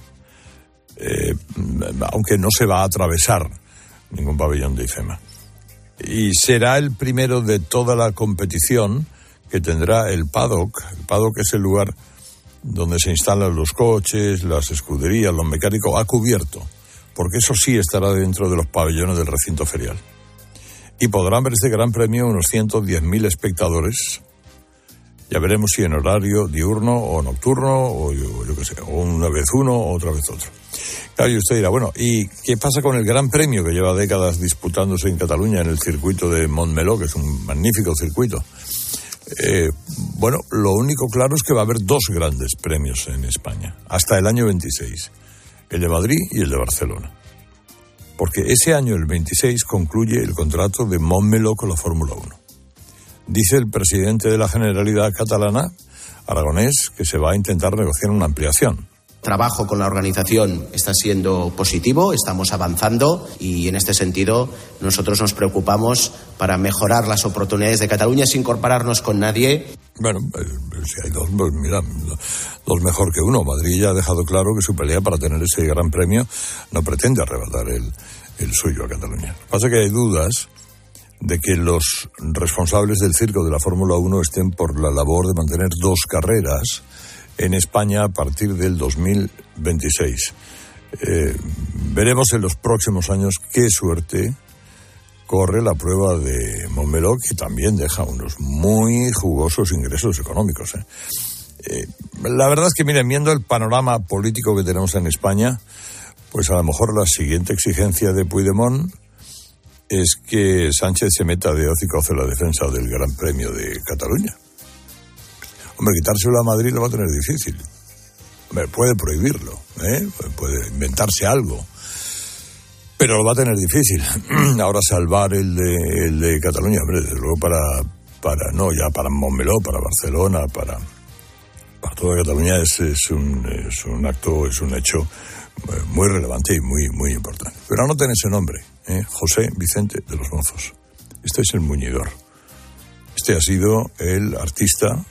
aunque no se va a atravesar ningún pabellón de IFEMA. Y será el primero de toda la competición que tendrá el paddock. El paddock es el lugar donde se instalan los coches, las escuderías, los mecánicos, a cubierto, porque eso sí estará dentro de los pabellones del recinto ferial. Y podrán ver este gran premio unos 110.000 espectadores. Ya veremos si en horario diurno o nocturno, o yo qué sé, o una vez uno o otra vez otro. Claro, y usted dirá, bueno, ¿y qué pasa con el gran premio que lleva décadas disputándose en Cataluña, en el circuito de Montmeló, que es un magnífico circuito? Bueno, lo único claro es que va a haber 2 grandes premios en España, hasta el año 26, el de Madrid y el de Barcelona. Porque ese año, el 26, concluye el contrato de Montmeló con la Fórmula 1. Dice el presidente de la Generalidad catalana, Aragonés, que se va a intentar negociar una ampliación. Trabajo con la organización está siendo positivo, estamos avanzando y en este sentido nosotros nos preocupamos para mejorar las oportunidades de Cataluña sin compararnos con nadie. Bueno, si hay 2, pues mira, 2 mejor que uno. Madrid ya ha dejado claro que su pelea para tener ese gran premio no pretende arrebatar el suyo a Cataluña. Lo que pasa es que hay dudas de que los responsables del circo de la Fórmula 1 estén por la labor de mantener 2 carreras en España a partir del 2026. Veremos en los próximos años qué suerte corre la prueba de Montmeló, que también deja unos muy jugosos ingresos económicos. La verdad es que, miren, viendo el panorama político que tenemos en España, pues a lo mejor la siguiente exigencia de Puigdemont es que Sánchez se meta de hocico en la defensa del Gran Premio de Cataluña. Hombre, quitárselo a Madrid lo va a tener difícil. Hombre, puede prohibirlo, puede inventarse algo, pero lo va a tener difícil. Ahora salvar el de Cataluña, hombre, desde luego para Montmeló, para Barcelona, para toda Cataluña es un acto, es un hecho muy relevante y muy importante. Pero anoten ese nombre, José Vicente de los Mozos. Este es el muñidor. Este ha sido el artista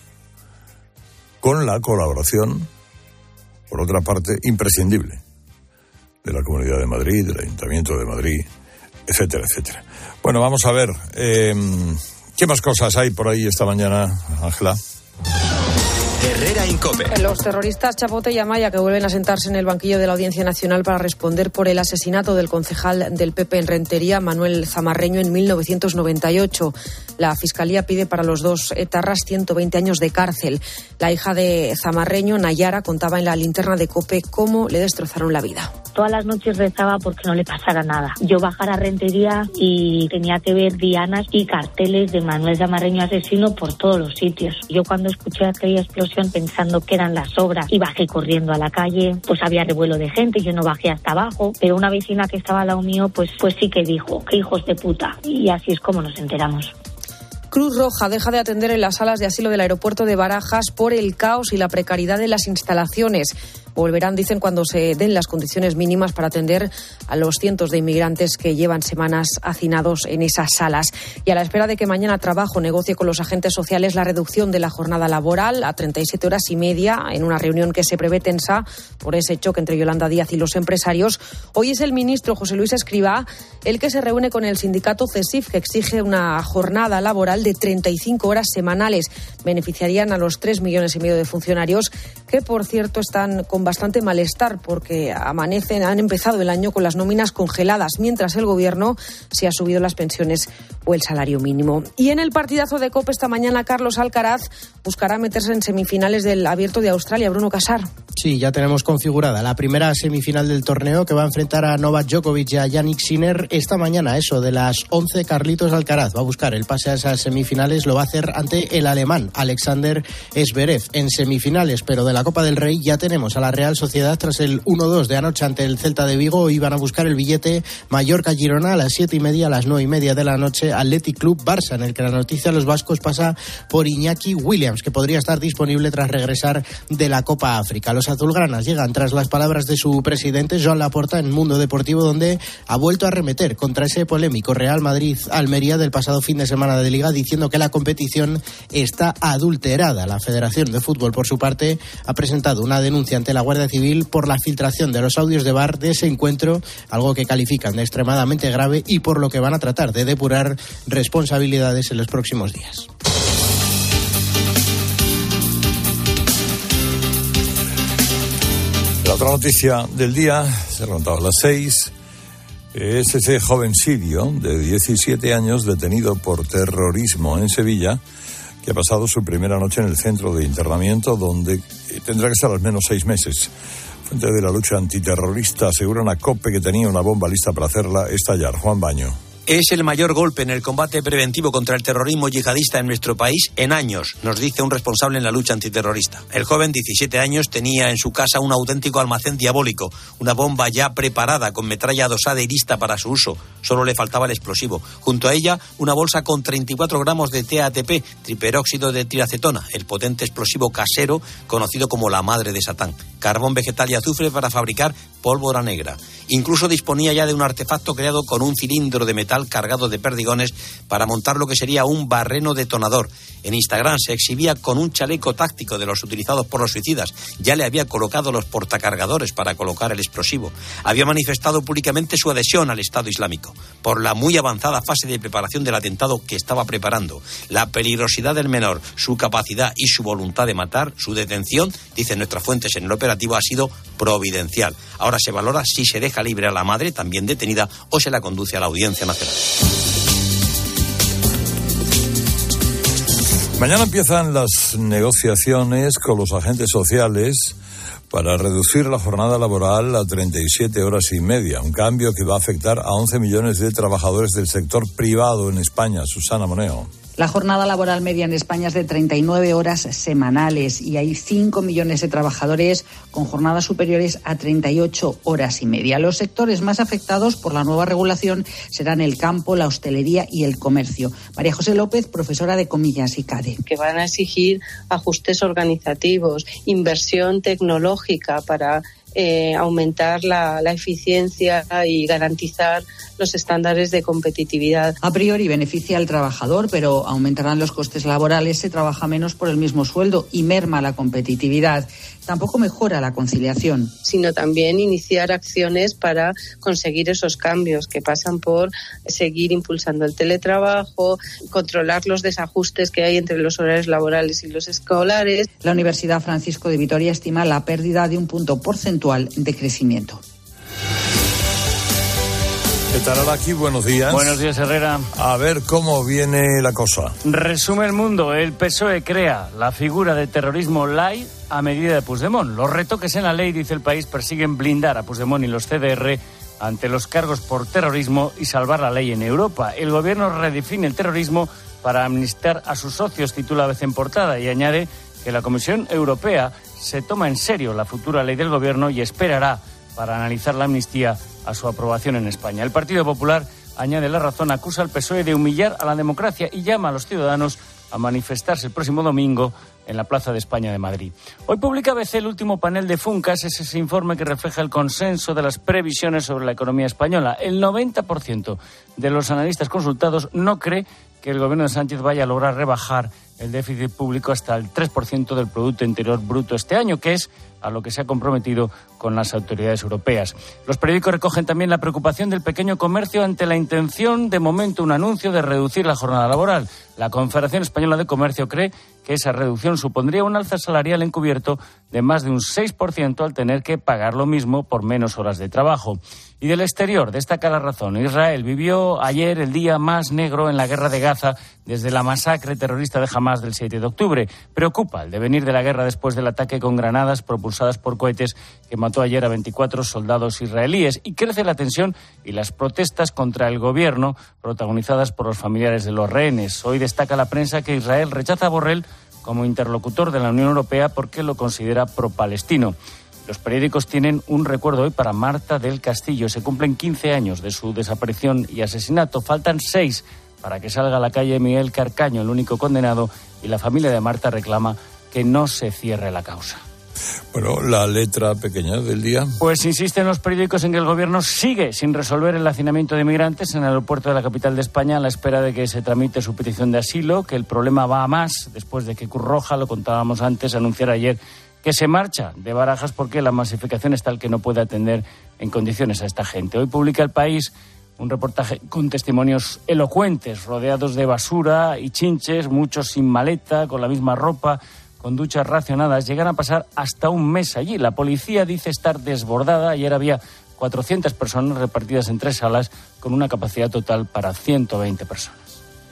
con la colaboración, por otra parte, imprescindible, de la Comunidad de Madrid, del Ayuntamiento de Madrid, etcétera, etcétera. Bueno, vamos a ver, ¿qué más cosas hay por ahí esta mañana, Ángela? Herrera Incope. Los terroristas Chapote y Amaya, que vuelven a sentarse en el banquillo de la Audiencia Nacional para responder por el asesinato del concejal del PP en Rentería, Manuel Zamarreño, en 1998. La Fiscalía pide para los 2 etarras 120 años de cárcel. La hija de Zamarreño, Nayara, contaba en la linterna de COPE cómo le destrozaron la vida. Todas las noches rezaba porque no le pasara nada. Yo bajara a Rentería y tenía que ver dianas y carteles de Manuel Zamarreño asesino por todos los sitios. Yo cuando escuché aquella explosión pensando que eran las obras y bajé corriendo a la calle, pues había revuelo de gente, yo no bajé hasta abajo, pero una vecina que estaba al lado mío pues sí que dijo, qué hijos de puta, y así es como nos enteramos. Cruz Roja deja de atender en las salas de asilo del aeropuerto de Barajas por el caos y la precariedad de las instalaciones. Volverán, dicen, cuando se den las condiciones mínimas para atender a los cientos de inmigrantes que llevan semanas hacinados en esas salas. Y a la espera de que mañana Trabajo negocie con los agentes sociales la reducción de la jornada laboral a 37 horas y media, en una reunión que se prevé tensa por ese choque entre Yolanda Díaz y los empresarios, hoy es el ministro José Luis Escrivá el que se reúne con el sindicato CESIF, que exige una jornada laboral de 35 horas semanales. Beneficiarían a los 3,5 millones de funcionarios que, por cierto, están con bastante malestar porque han empezado el año con las nóminas congeladas, mientras el Gobierno se ha subido las pensiones o el salario mínimo. Y en el partidazo de COPE esta mañana, Carlos Alcaraz buscará meterse en semifinales del Abierto de Australia. Bruno Casar. Sí, ya tenemos configurada la primera semifinal del torneo, que va a enfrentar a Novak Djokovic y a Jannik Sinner esta mañana. Eso de las 11, Carlitos Alcaraz va a buscar el pase a esas semifinales. Lo va a hacer ante el alemán Alexander Zverev en semifinales. Pero de la Copa del Rey ya tenemos a la Real Sociedad tras el 1-2 de anoche ante el Celta de Vigo. Hoy van a buscar el billete Mallorca-Girona a las 7:30, a las 9:30 de la noche, Athletic Club Barça, en el que la noticia de los vascos pasa por Iñaki Williams, que podría estar disponible tras regresar de la Copa África. Los azulgranas llegan tras las palabras de su presidente Joan Laporta en Mundo Deportivo, donde ha vuelto a arremeter contra ese polémico Real Madrid-Almería del pasado fin de semana de Liga, diciendo que la competición está adulterada. La Federación de Fútbol, por su parte, ha presentado una denuncia ante la Guardia Civil por la filtración de los audios de VAR de ese encuentro, algo que califican de extremadamente grave y por lo que van a tratar de depurar responsabilidades en los próximos días. La otra noticia del día, se ha levantado a las 6, es ese joven sirio de 17 años detenido por terrorismo en Sevilla, que ha pasado su primera noche en el centro de internamiento, donde tendrá que estar al menos 6 meses. Fuentes de la lucha antiterrorista aseguran a COPE que tenía una bomba lista para hacerla estallar. Juan Baño. Es el mayor golpe en el combate preventivo contra el terrorismo yihadista en nuestro país en años, nos dice un responsable en la lucha antiterrorista. El joven, 17 años, tenía en su casa un auténtico almacén diabólico, una bomba ya preparada con metralla adosada y lista para su uso. Solo le faltaba el explosivo. Junto a ella, una bolsa con 34 gramos de TATP, triperóxido de triacetona, el potente explosivo casero conocido como la madre de Satán. Carbón vegetal y azufre para fabricar pólvora negra. Incluso disponía ya de un artefacto creado con un cilindro de metal cargado de perdigones para montar lo que sería un barreno detonador. En Instagram se exhibía con un chaleco táctico de los utilizados por los suicidas. Ya le había colocado los portacargadores para colocar el explosivo. Había manifestado públicamente su adhesión al Estado Islámico por la muy avanzada fase de preparación del atentado que estaba preparando, la peligrosidad del menor, su capacidad y su voluntad de matar. Su detención, dicen nuestras fuentes en el operativo, ha sido providencial. Ahora se valora si se deja libre a la madre, también detenida, o se la conduce a la Audiencia Nacional. Mañana empiezan las negociaciones con los agentes sociales para reducir la jornada laboral a 37 horas y media, un cambio que va a afectar a 11 millones de trabajadores del sector privado en España. Susana Moneo. La jornada laboral media en España es de 39 horas semanales y hay 5 millones de trabajadores con jornadas superiores a 38 horas y media. Los sectores más afectados por la nueva regulación serán el campo, la hostelería y el comercio. María José López, profesora de Comillas y CADE. Que van a exigir ajustes organizativos, inversión tecnológica para aumentar la eficiencia y garantizar los estándares de competitividad. A priori beneficia al trabajador, pero aumentarán los costes laborales, se trabaja menos por el mismo sueldo y merma la competitividad. Tampoco mejora la conciliación. Sino también iniciar acciones para conseguir esos cambios que pasan por seguir impulsando el teletrabajo, controlar los desajustes que hay entre los horarios laborales y los escolares. La Universidad Francisco de Vitoria estima la pérdida de un punto porcentual de crecimiento. ¿Qué tal, Araki? Buenos días. Buenos días, Herrera. A ver cómo viene la cosa. Resume El Mundo. El PSOE crea la figura de terrorismo light a medida de Puigdemont. Los retoques en la ley, dice El País, persiguen blindar a Puigdemont y los CDR ante los cargos por terrorismo y salvar la ley en Europa. El gobierno redefine el terrorismo para amnistiar a sus socios, titula ABC en portada, y añade que la Comisión Europea se toma en serio la futura ley del gobierno y esperará para analizar la amnistía a su aprobación en España. El Partido Popular, añade La Razón, acusa al PSOE de humillar a la democracia y llama a los ciudadanos a manifestarse el próximo domingo en la Plaza de España de Madrid. Hoy publica ABC el último panel de Funcas, es ese informe que refleja el consenso de las previsiones sobre la economía española. El 90% de los analistas consultados no cree que el gobierno de Sánchez vaya a lograr rebajar el déficit público hasta el 3% del Producto Interior Bruto este año, que es a lo que se ha comprometido con las autoridades europeas. Los periódicos recogen también la preocupación del pequeño comercio ante la intención, de momento, un anuncio de reducir la jornada laboral. La Confederación Española de Comercio cree que esa reducción supondría un alza salarial encubierto de más de un 6% al tener que pagar lo mismo por menos horas de trabajo. Y del exterior, destaca La Razón. Israel vivió ayer el día más negro en la guerra de Gaza desde la masacre terrorista de Hamás del 7 de octubre. Preocupa el devenir de la guerra después del ataque con granadas propulsadas por cohetes que mató ayer a 24 soldados israelíes. Y crece la tensión y las protestas contra el gobierno, protagonizadas por los familiares de los rehenes. Hoy destaca la prensa que Israel rechaza a Borrell como interlocutor de la Unión Europea porque lo considera pro-palestino. Los periódicos tienen un recuerdo hoy para Marta del Castillo. Se cumplen 15 años de su desaparición y asesinato. Faltan 6 para que salga a la calle Miguel Carcaño, el único condenado, y la familia de Marta reclama que no se cierre la causa. Bueno, la letra pequeña del día. Pues insisten los periódicos en que el gobierno sigue sin resolver el hacinamiento de migrantes en el aeropuerto de la capital de España a la espera de que se tramite su petición de asilo, que el problema va a más después de que Cruz Roja, lo contábamos antes, anunciara ayer que se marcha de Barajas porque la masificación es tal que no puede atender en condiciones a esta gente. Hoy publica El País un reportaje con testimonios elocuentes, rodeados de basura y chinches, muchos sin maleta, con la misma ropa, con duchas racionadas. Llegan a pasar hasta un mes allí. La policía dice estar desbordada. Ayer había 400 personas repartidas en 3 salas con una capacidad total para 120 personas.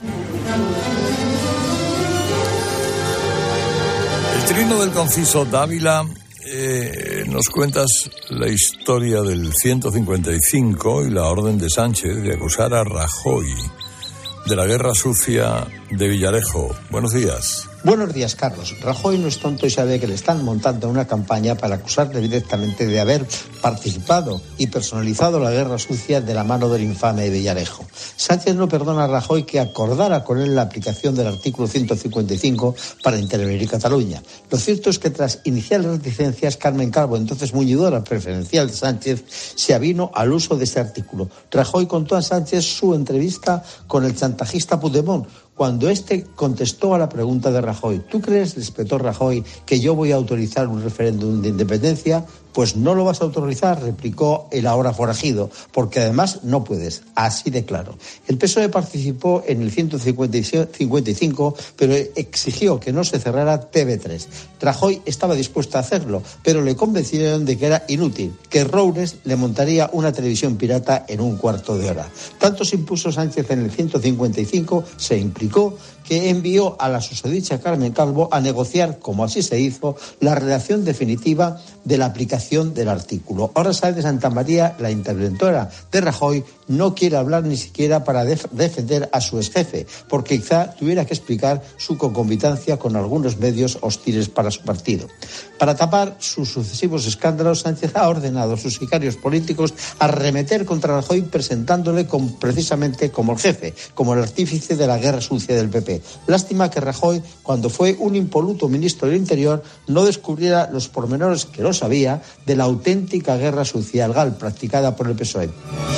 El trino del conciso Dávila, nos cuentas la historia del 155 y la orden de Sánchez de acusar a Rajoy de la guerra sucia de Villarejo. Buenos días. Buenos días, Carlos. Rajoy no es tonto y sabe que le están montando una campaña para acusarle directamente de haber participado y personalizado la guerra sucia de la mano del infame Villarejo. Sánchez no perdona a Rajoy que acordara con él la aplicación del artículo 155 para intervenir Cataluña. Lo cierto es que tras iniciales reticencias, Carmen Calvo, entonces muñidora preferencial de Sánchez, se avino al uso de este artículo. Rajoy contó a Sánchez su entrevista con el chantajista Puigdemont, cuando éste contestó a la pregunta de Rajoy. ¿Tú crees, le espetó Rajoy, que yo voy a autorizar un referéndum de independencia? Pues no lo vas a autorizar, replicó el ahora forajido, porque además no puedes, así de claro. El PSOE participó en el 155, pero exigió que no se cerrara TV3. Rajoy estaba dispuesto a hacerlo, pero le convencieron de que era inútil, que Roures le montaría una televisión pirata en un cuarto de hora. Tanto se impuso Sánchez en el 155, se implicó que envió a la susodicha Carmen Calvo a negociar, como así se hizo, la redacción definitiva de la aplicación del artículo. Ahora Sáenz de Santamaría, la interventora de Rajoy, no quiere hablar ni siquiera para defender a su exjefe, porque quizá tuviera que explicar su concomitancia con algunos medios hostiles para su partido. Para tapar sus sucesivos escándalos, Sánchez ha ordenado a sus sicarios políticos arremeter contra Rajoy presentándole precisamente como el jefe, como el artífice de la guerra sucia del PP. Lástima que Rajoy, cuando fue un impoluto ministro del Interior, no descubriera los pormenores, que lo sabía, de la auténtica guerra sucia legal practicada por el PSOE.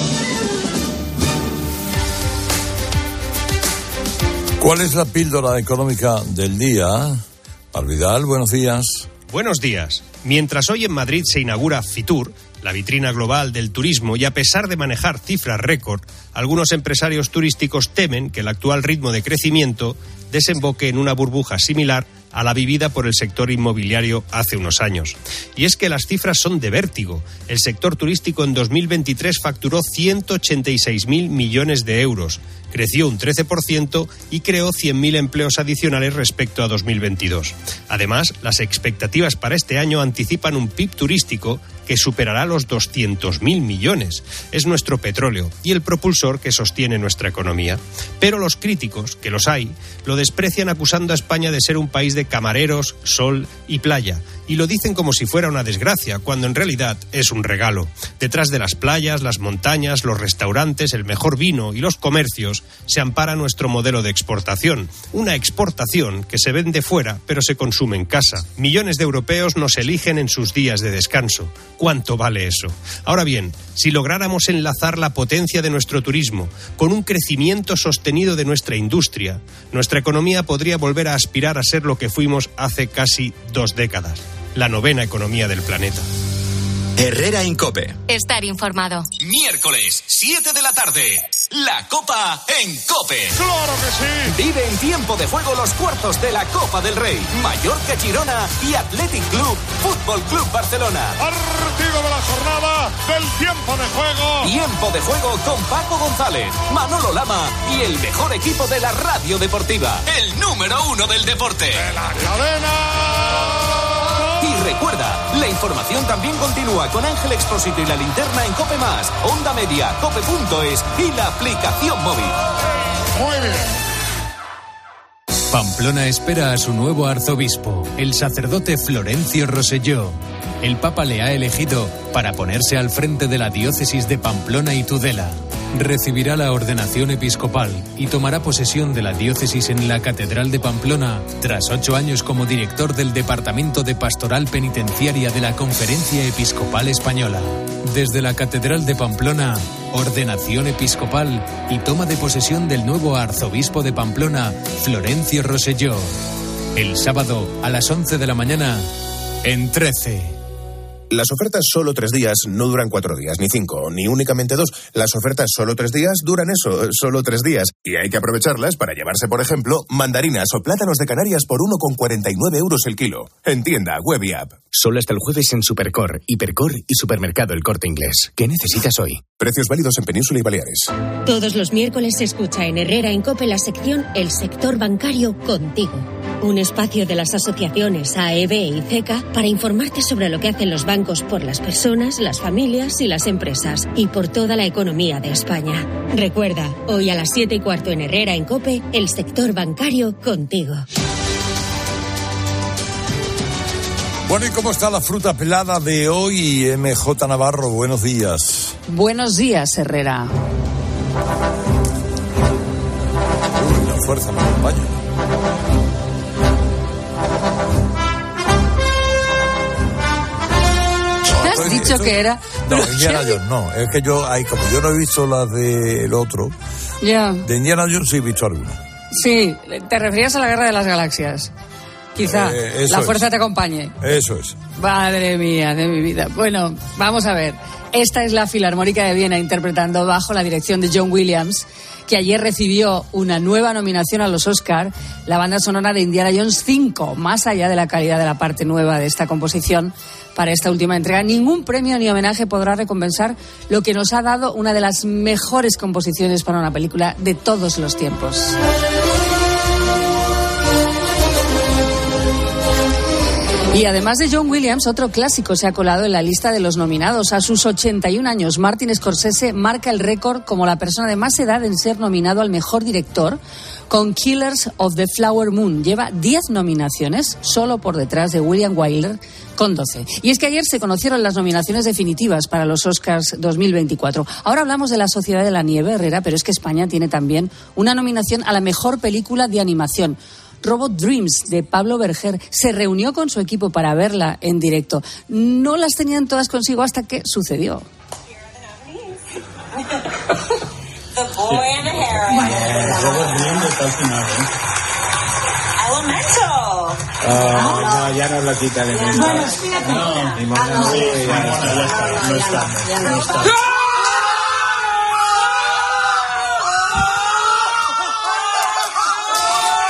¿Cuál es la píldora económica del día? Vidal, buenos días. Buenos días. Mientras hoy en Madrid se inaugura Fitur, la vitrina global del turismo, y a pesar de manejar cifras récord, algunos empresarios turísticos temen que el actual ritmo de crecimiento desemboque en una burbuja similar a la vivida por el sector inmobiliario hace unos años. Y es que las cifras son de vértigo. El sector turístico en 2023 facturó 186.000 millones de euros, creció un 13% y creó 100.000 empleos adicionales respecto a 2022. Además, las expectativas para este año anticipan un PIB turístico que superará los 200.000 millones. Es nuestro petróleo y el propulsor que sostiene nuestra economía. Pero los críticos, que los hay, lo desprecian acusando a España de ser un país de camareros, sol y playa. Y lo dicen como si fuera una desgracia, cuando en realidad es un regalo. Detrás de las playas, las montañas, los restaurantes, el mejor vino y los comercios se ampara nuestro modelo de exportación. Una exportación que se vende fuera, pero se consume en casa. Millones de europeos nos eligen en sus días de descanso. ¿Cuánto vale eso? Ahora bien, si lográramos enlazar la potencia de nuestro turismo con un crecimiento sostenido de nuestra industria, nuestra economía podría volver a aspirar a ser lo que fuimos hace casi 2 décadas. La 9ª economía del planeta. Herrera en COPE. Estar informado. Miércoles, 7 de la tarde. La Copa en COPE. ¡Claro que sí! Vive en tiempo de juego los cuartos de la Copa del Rey. Mallorca Girona y Athletic Club, Fútbol Club Barcelona. Partido de la jornada del tiempo de juego. Tiempo de juego con Paco González, Manolo Lama y el mejor equipo de la radio deportiva. El número 1 del deporte. ¡De la cadena! Y recuerda, la información también continúa con Ángel Expósito y La Linterna en COPE+, Onda Media, cope.es y la aplicación móvil. Muy bien. Pamplona espera a su nuevo arzobispo, el sacerdote Florencio Rosselló. El Papa le ha elegido para ponerse al frente de la diócesis de Pamplona y Tudela. Recibirá la ordenación episcopal y tomará posesión de la diócesis en la Catedral de Pamplona tras 8 años como director del Departamento de Pastoral Penitenciaria de la Conferencia Episcopal Española. Desde la Catedral de Pamplona, ordenación episcopal y toma de posesión del nuevo arzobispo de Pamplona, Florencio Rosselló. El sábado a las 11 de la mañana en 13. Las ofertas solo 3 días no duran 4 días, ni 5, ni únicamente 2. Las ofertas solo 3 días duran eso, solo 3 días. Y hay que aprovecharlas para llevarse, por ejemplo, mandarinas o plátanos de Canarias por 1,49 euros el kilo. En tienda, web y app. Solo hasta el jueves en Supercor, Hipercor y Supermercado El Corte Inglés. ¿Qué necesitas hoy? Precios válidos en Península y Baleares. Todos los miércoles se escucha en Herrera en COPE la sección El sector bancario contigo. Un espacio de las asociaciones AEB y CECA para informarte sobre lo que hacen los bancos por las personas, las familias y las empresas y por toda la economía de España. Recuerda, hoy a las 7:15 en Herrera en COPE, el sector bancario contigo. Bueno, ¿y cómo está la fruta pelada de hoy? MJ Navarro, buenos días. Buenos días, Herrera. Uy, la fuerza me acompaña. ¿Has dicho que era? No, Indiana Jones, no. Es que como yo no he visto las del otro, ya. De Indiana Jones sí he visto algunas. Sí, te referías a la Guerra de las Galaxias. Quizá la fuerza te acompañe. Eso es. Madre mía, de mi vida. Bueno, vamos a ver. Esta es la Filarmónica de Viena interpretando bajo la dirección de John Williams, que ayer recibió una nueva nominación a los Oscar, la banda sonora de Indiana Jones 5, más allá de la calidad de la parte nueva de esta composición. Para esta última entrega, ningún premio ni homenaje podrá recompensar lo que nos ha dado una de las mejores composiciones para una película de todos los tiempos. Y además de John Williams, otro clásico se ha colado en la lista de los nominados. A sus 81 años, Martin Scorsese marca el récord como la persona de más edad en ser nominado al mejor director con Killers of the Flower Moon. Lleva 10 nominaciones, solo por detrás de William Wyler, con 12. Y es que ayer se conocieron las nominaciones definitivas para los Oscars 2024. Ahora hablamos de La Sociedad de la Nieve, Herrera, pero es que España tiene también una nominación a la mejor película de animación. Robot Dreams, de Pablo Berger, se reunió con su equipo para verla en directo. No las tenían todas consigo hasta que sucedió. No, ya no lo quita de mí. No está.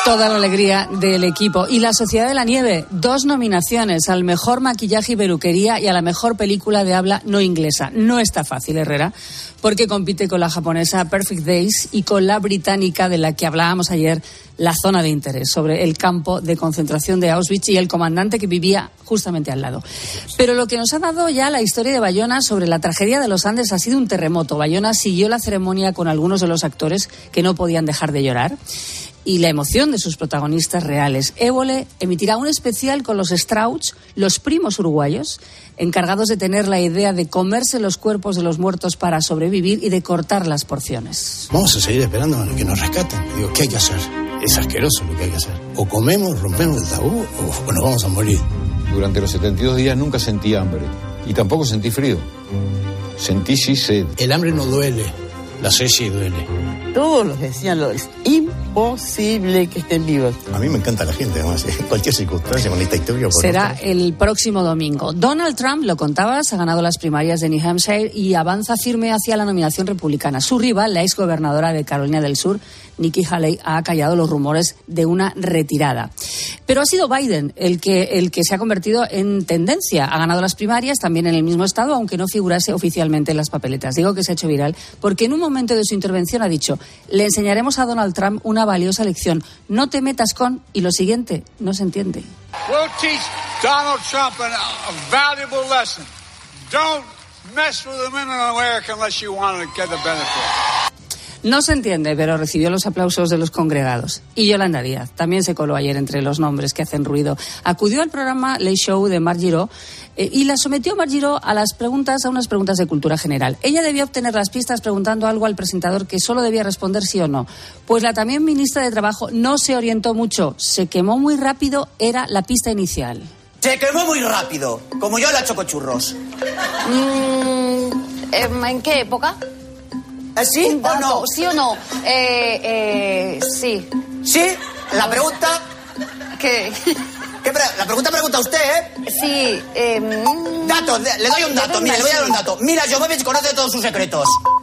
toda la alegría del equipo. Y La Sociedad de la Nieve, 2 nominaciones al mejor maquillaje y peluquería y a la mejor película de habla no inglesa. No está fácil, Herrera, porque compite con la japonesa Perfect Days y con la británica de la que hablábamos ayer, La Zona de Interés, sobre el campo de concentración de Auschwitz y el comandante que vivía justamente al lado. Pero lo que nos ha dado ya la historia de Bayona sobre la tragedia de los Andes ha sido un terremoto. Bayona siguió la ceremonia con algunos de los actores que no podían dejar de llorar y la emoción de sus protagonistas reales. Évole emitirá un especial con los Strauch, los primos uruguayos, encargados de tener la idea de comerse los cuerpos de los muertos para sobrevivir y de cortar las porciones. Vamos a seguir esperando a que nos rescaten. Digo, ¿qué hay que hacer? Es asqueroso lo que hay que hacer. O comemos, rompemos el tabú, o nos vamos a morir. Durante los 72 días nunca sentí hambre y tampoco sentí frío. Sentí sí sed. El hambre no duele, la sed sí duele. Todos los decían, es imposible que estén vivos. A mí me encanta la gente, además, en cualquier circunstancia con esta historia. Será el próximo domingo. Donald Trump, lo contabas, ha ganado las primarias de New Hampshire y avanza firme hacia la nominación republicana. Su rival, la exgobernadora de Carolina del Sur, Nikki Haley, ha acallado los rumores de una retirada. Pero ha sido Biden el que se ha convertido en tendencia. Ha ganado las primarias también en el mismo estado, aunque no figurase oficialmente en las papeletas. Digo que se ha hecho viral porque en un momento de su intervención ha dicho: le enseñaremos a Donald Trump una valiosa lección. No te metas con... y lo siguiente, no se entiende. We'll teach Donald Trump a valuable lesson. Don't mess with the women in America unless you want to get the benefit. No se entiende, pero recibió los aplausos de los congregados. Y Yolanda Díaz también se coló ayer entre los nombres que hacen ruido. Acudió al programa Late Show de Marc Giró y la sometió Marc Giró a unas preguntas de cultura general. Ella debía obtener las pistas preguntando algo al presentador que solo debía responder sí o no. Pues la también ministra de Trabajo no se orientó mucho, se quemó muy rápido, era la pista inicial. Se quemó muy rápido, como yo la chocochurros. ¿En qué época? ¿Sí o no? ¿Sí o no? Sí. ¿Sí? ¿La pregunta? ¿Qué? La pregunta usted, ¿eh? Sí. Datos, le doy un dato, mira, le voy a dar un dato. Mira, Jovovich conoce todos sus secretos.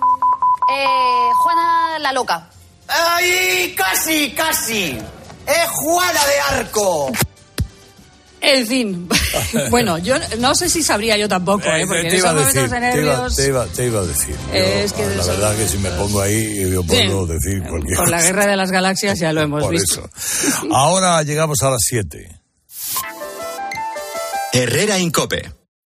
Juana la loca. ¡Ay, casi! Juana de Arco. En fin, bueno, yo no sé si sabría yo tampoco, porque en esos momentos de nervios... Te iba a decir. La verdad que si me pongo ahí, yo puedo decir cualquier cosa. Con la Guerra de las Galaxias ya lo hemos visto. Por eso. Ahora llegamos a las 7. Herrera en COPE.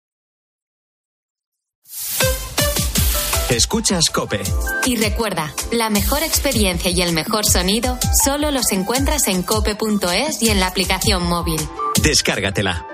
Escuchas COPE. Y recuerda, la mejor experiencia y el mejor sonido solo los encuentras en cope.es y en la aplicación móvil. Descárgatela.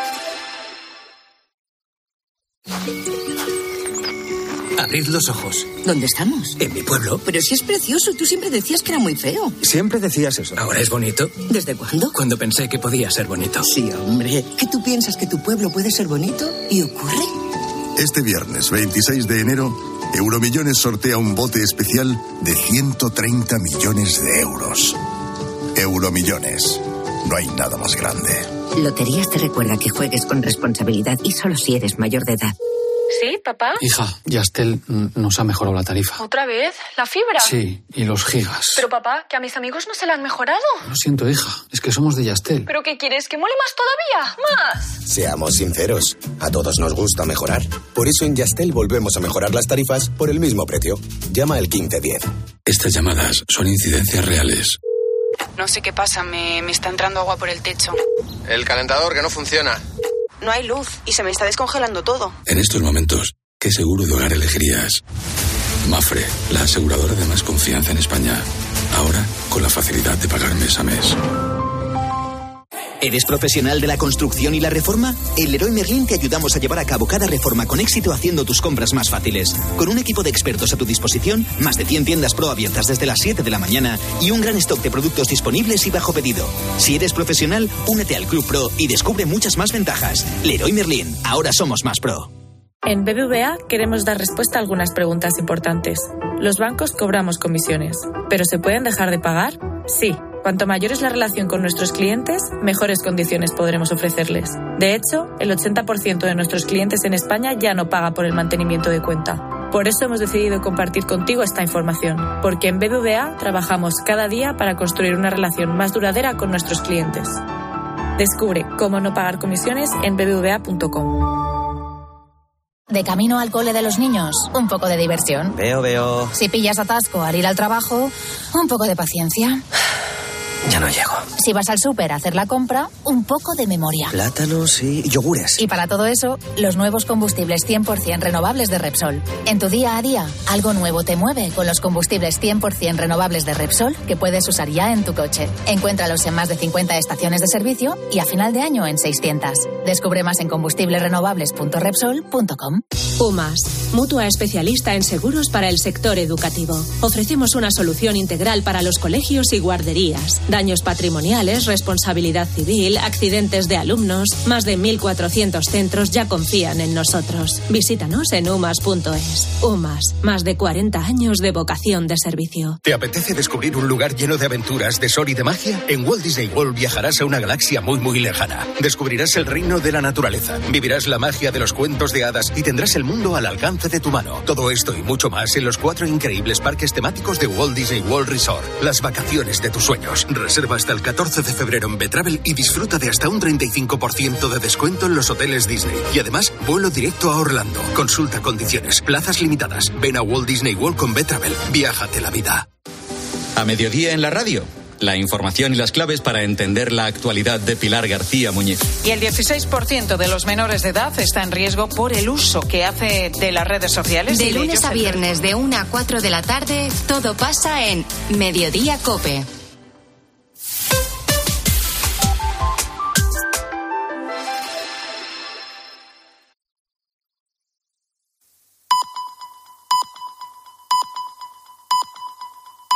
Abrid los ojos. ¿Dónde estamos? En mi pueblo. Pero si es precioso, tú siempre decías que era muy feo. Siempre decías eso. ¿Ahora es bonito? ¿Desde cuándo? Cuando pensé que podía ser bonito. Sí, hombre. ¿Que tú piensas que tu pueblo puede ser bonito? ¿Y ocurre? Este viernes 26 de enero, Euromillones sortea un bote especial de 130 millones de euros. Euromillones. No hay nada más grande. Loterías te recuerda que juegues con responsabilidad y solo si eres mayor de edad. ¿Sí, papá? Hija, Yastel nos ha mejorado la tarifa. ¿Otra vez? ¿La fibra? Sí, y los gigas. Pero papá, que a mis amigos no se la han mejorado. Lo siento, hija, es que somos de Yastel. ¿Pero qué quieres? ¿Que mole más todavía? ¡Más! Seamos sinceros, a todos nos gusta mejorar. Por eso en Yastel volvemos a mejorar las tarifas por el mismo precio. Llama al 1510. Estas llamadas son incidencias reales. No sé qué pasa, me está entrando agua por el techo. El calentador que no funciona. No hay luz y se me está descongelando todo. En estos momentos, ¿qué seguro de hogar elegirías? Mafre, la aseguradora de más confianza en España. Ahora, con la facilidad de pagar mes a mes. ¿Eres profesional de la construcción y la reforma? En Leroy Merlin te ayudamos a llevar a cabo cada reforma con éxito haciendo tus compras más fáciles. Con un equipo de expertos a tu disposición, más de 100 tiendas Pro abiertas desde las 7 de la mañana y un gran stock de productos disponibles y bajo pedido. Si eres profesional, únete al Club Pro y descubre muchas más ventajas. Leroy Merlin, ahora somos más pro. En BBVA queremos dar respuesta a algunas preguntas importantes. Los bancos cobramos comisiones, ¿pero se pueden dejar de pagar? Sí. Cuanto mayor es la relación con nuestros clientes, mejores condiciones podremos ofrecerles. De hecho, el 80% de nuestros clientes en España ya no paga por el mantenimiento de cuenta. Por eso hemos decidido compartir contigo esta información, porque en BBVA trabajamos cada día para construir una relación más duradera con nuestros clientes. Descubre cómo no pagar comisiones en bbva.com. De camino al cole de los niños, un poco de diversión. Veo. Si pillas atasco al ir al trabajo, un poco de paciencia. Ya no llego. Si vas al súper a hacer la compra, un poco de memoria. Plátanos y yogures. Y para todo eso, los nuevos combustibles 100% renovables de Repsol. En tu día a día, algo nuevo te mueve con los combustibles 100% renovables de Repsol que puedes usar ya en tu coche. Encuéntralos en más de 50 estaciones de servicio y a final de año en 600. Descubre más en combustiblesrenovables.repsol.com. UMAS, mutua especialista en seguros para el sector educativo. Ofrecemos una solución integral para los colegios y guarderías. Daños patrimoniales, responsabilidad civil, accidentes de alumnos. Más de 1.400 centros ya confían en nosotros. Visítanos en umas.es. UMAS, más de 40 años de vocación de servicio. ¿Te apetece descubrir un lugar lleno de aventuras, de sol y de magia? En Walt Disney World viajarás a una galaxia muy, muy lejana. Descubrirás el reino de la naturaleza, vivirás la magia de los cuentos de hadas y tendrás el mundo al alcance de tu mano. Todo esto y mucho más en los 4 increíbles parques temáticos de Walt Disney World Resort. Las vacaciones de tus sueños. Reserva hasta el 14 de febrero en Betravel y disfruta de hasta un 35% de descuento en los hoteles Disney. Y además, vuelo directo a Orlando. Consulta condiciones. Plazas limitadas. Ven a Walt Disney World con Betravel. Viájate la vida. A mediodía en la radio. La información y las claves para entender la actualidad de Pilar García Muñiz. Y el 16% de los menores de edad está en riesgo por el uso que hace de las redes sociales. De lunes a viernes, de 1 a 4 de la tarde, todo pasa en Mediodía COPE.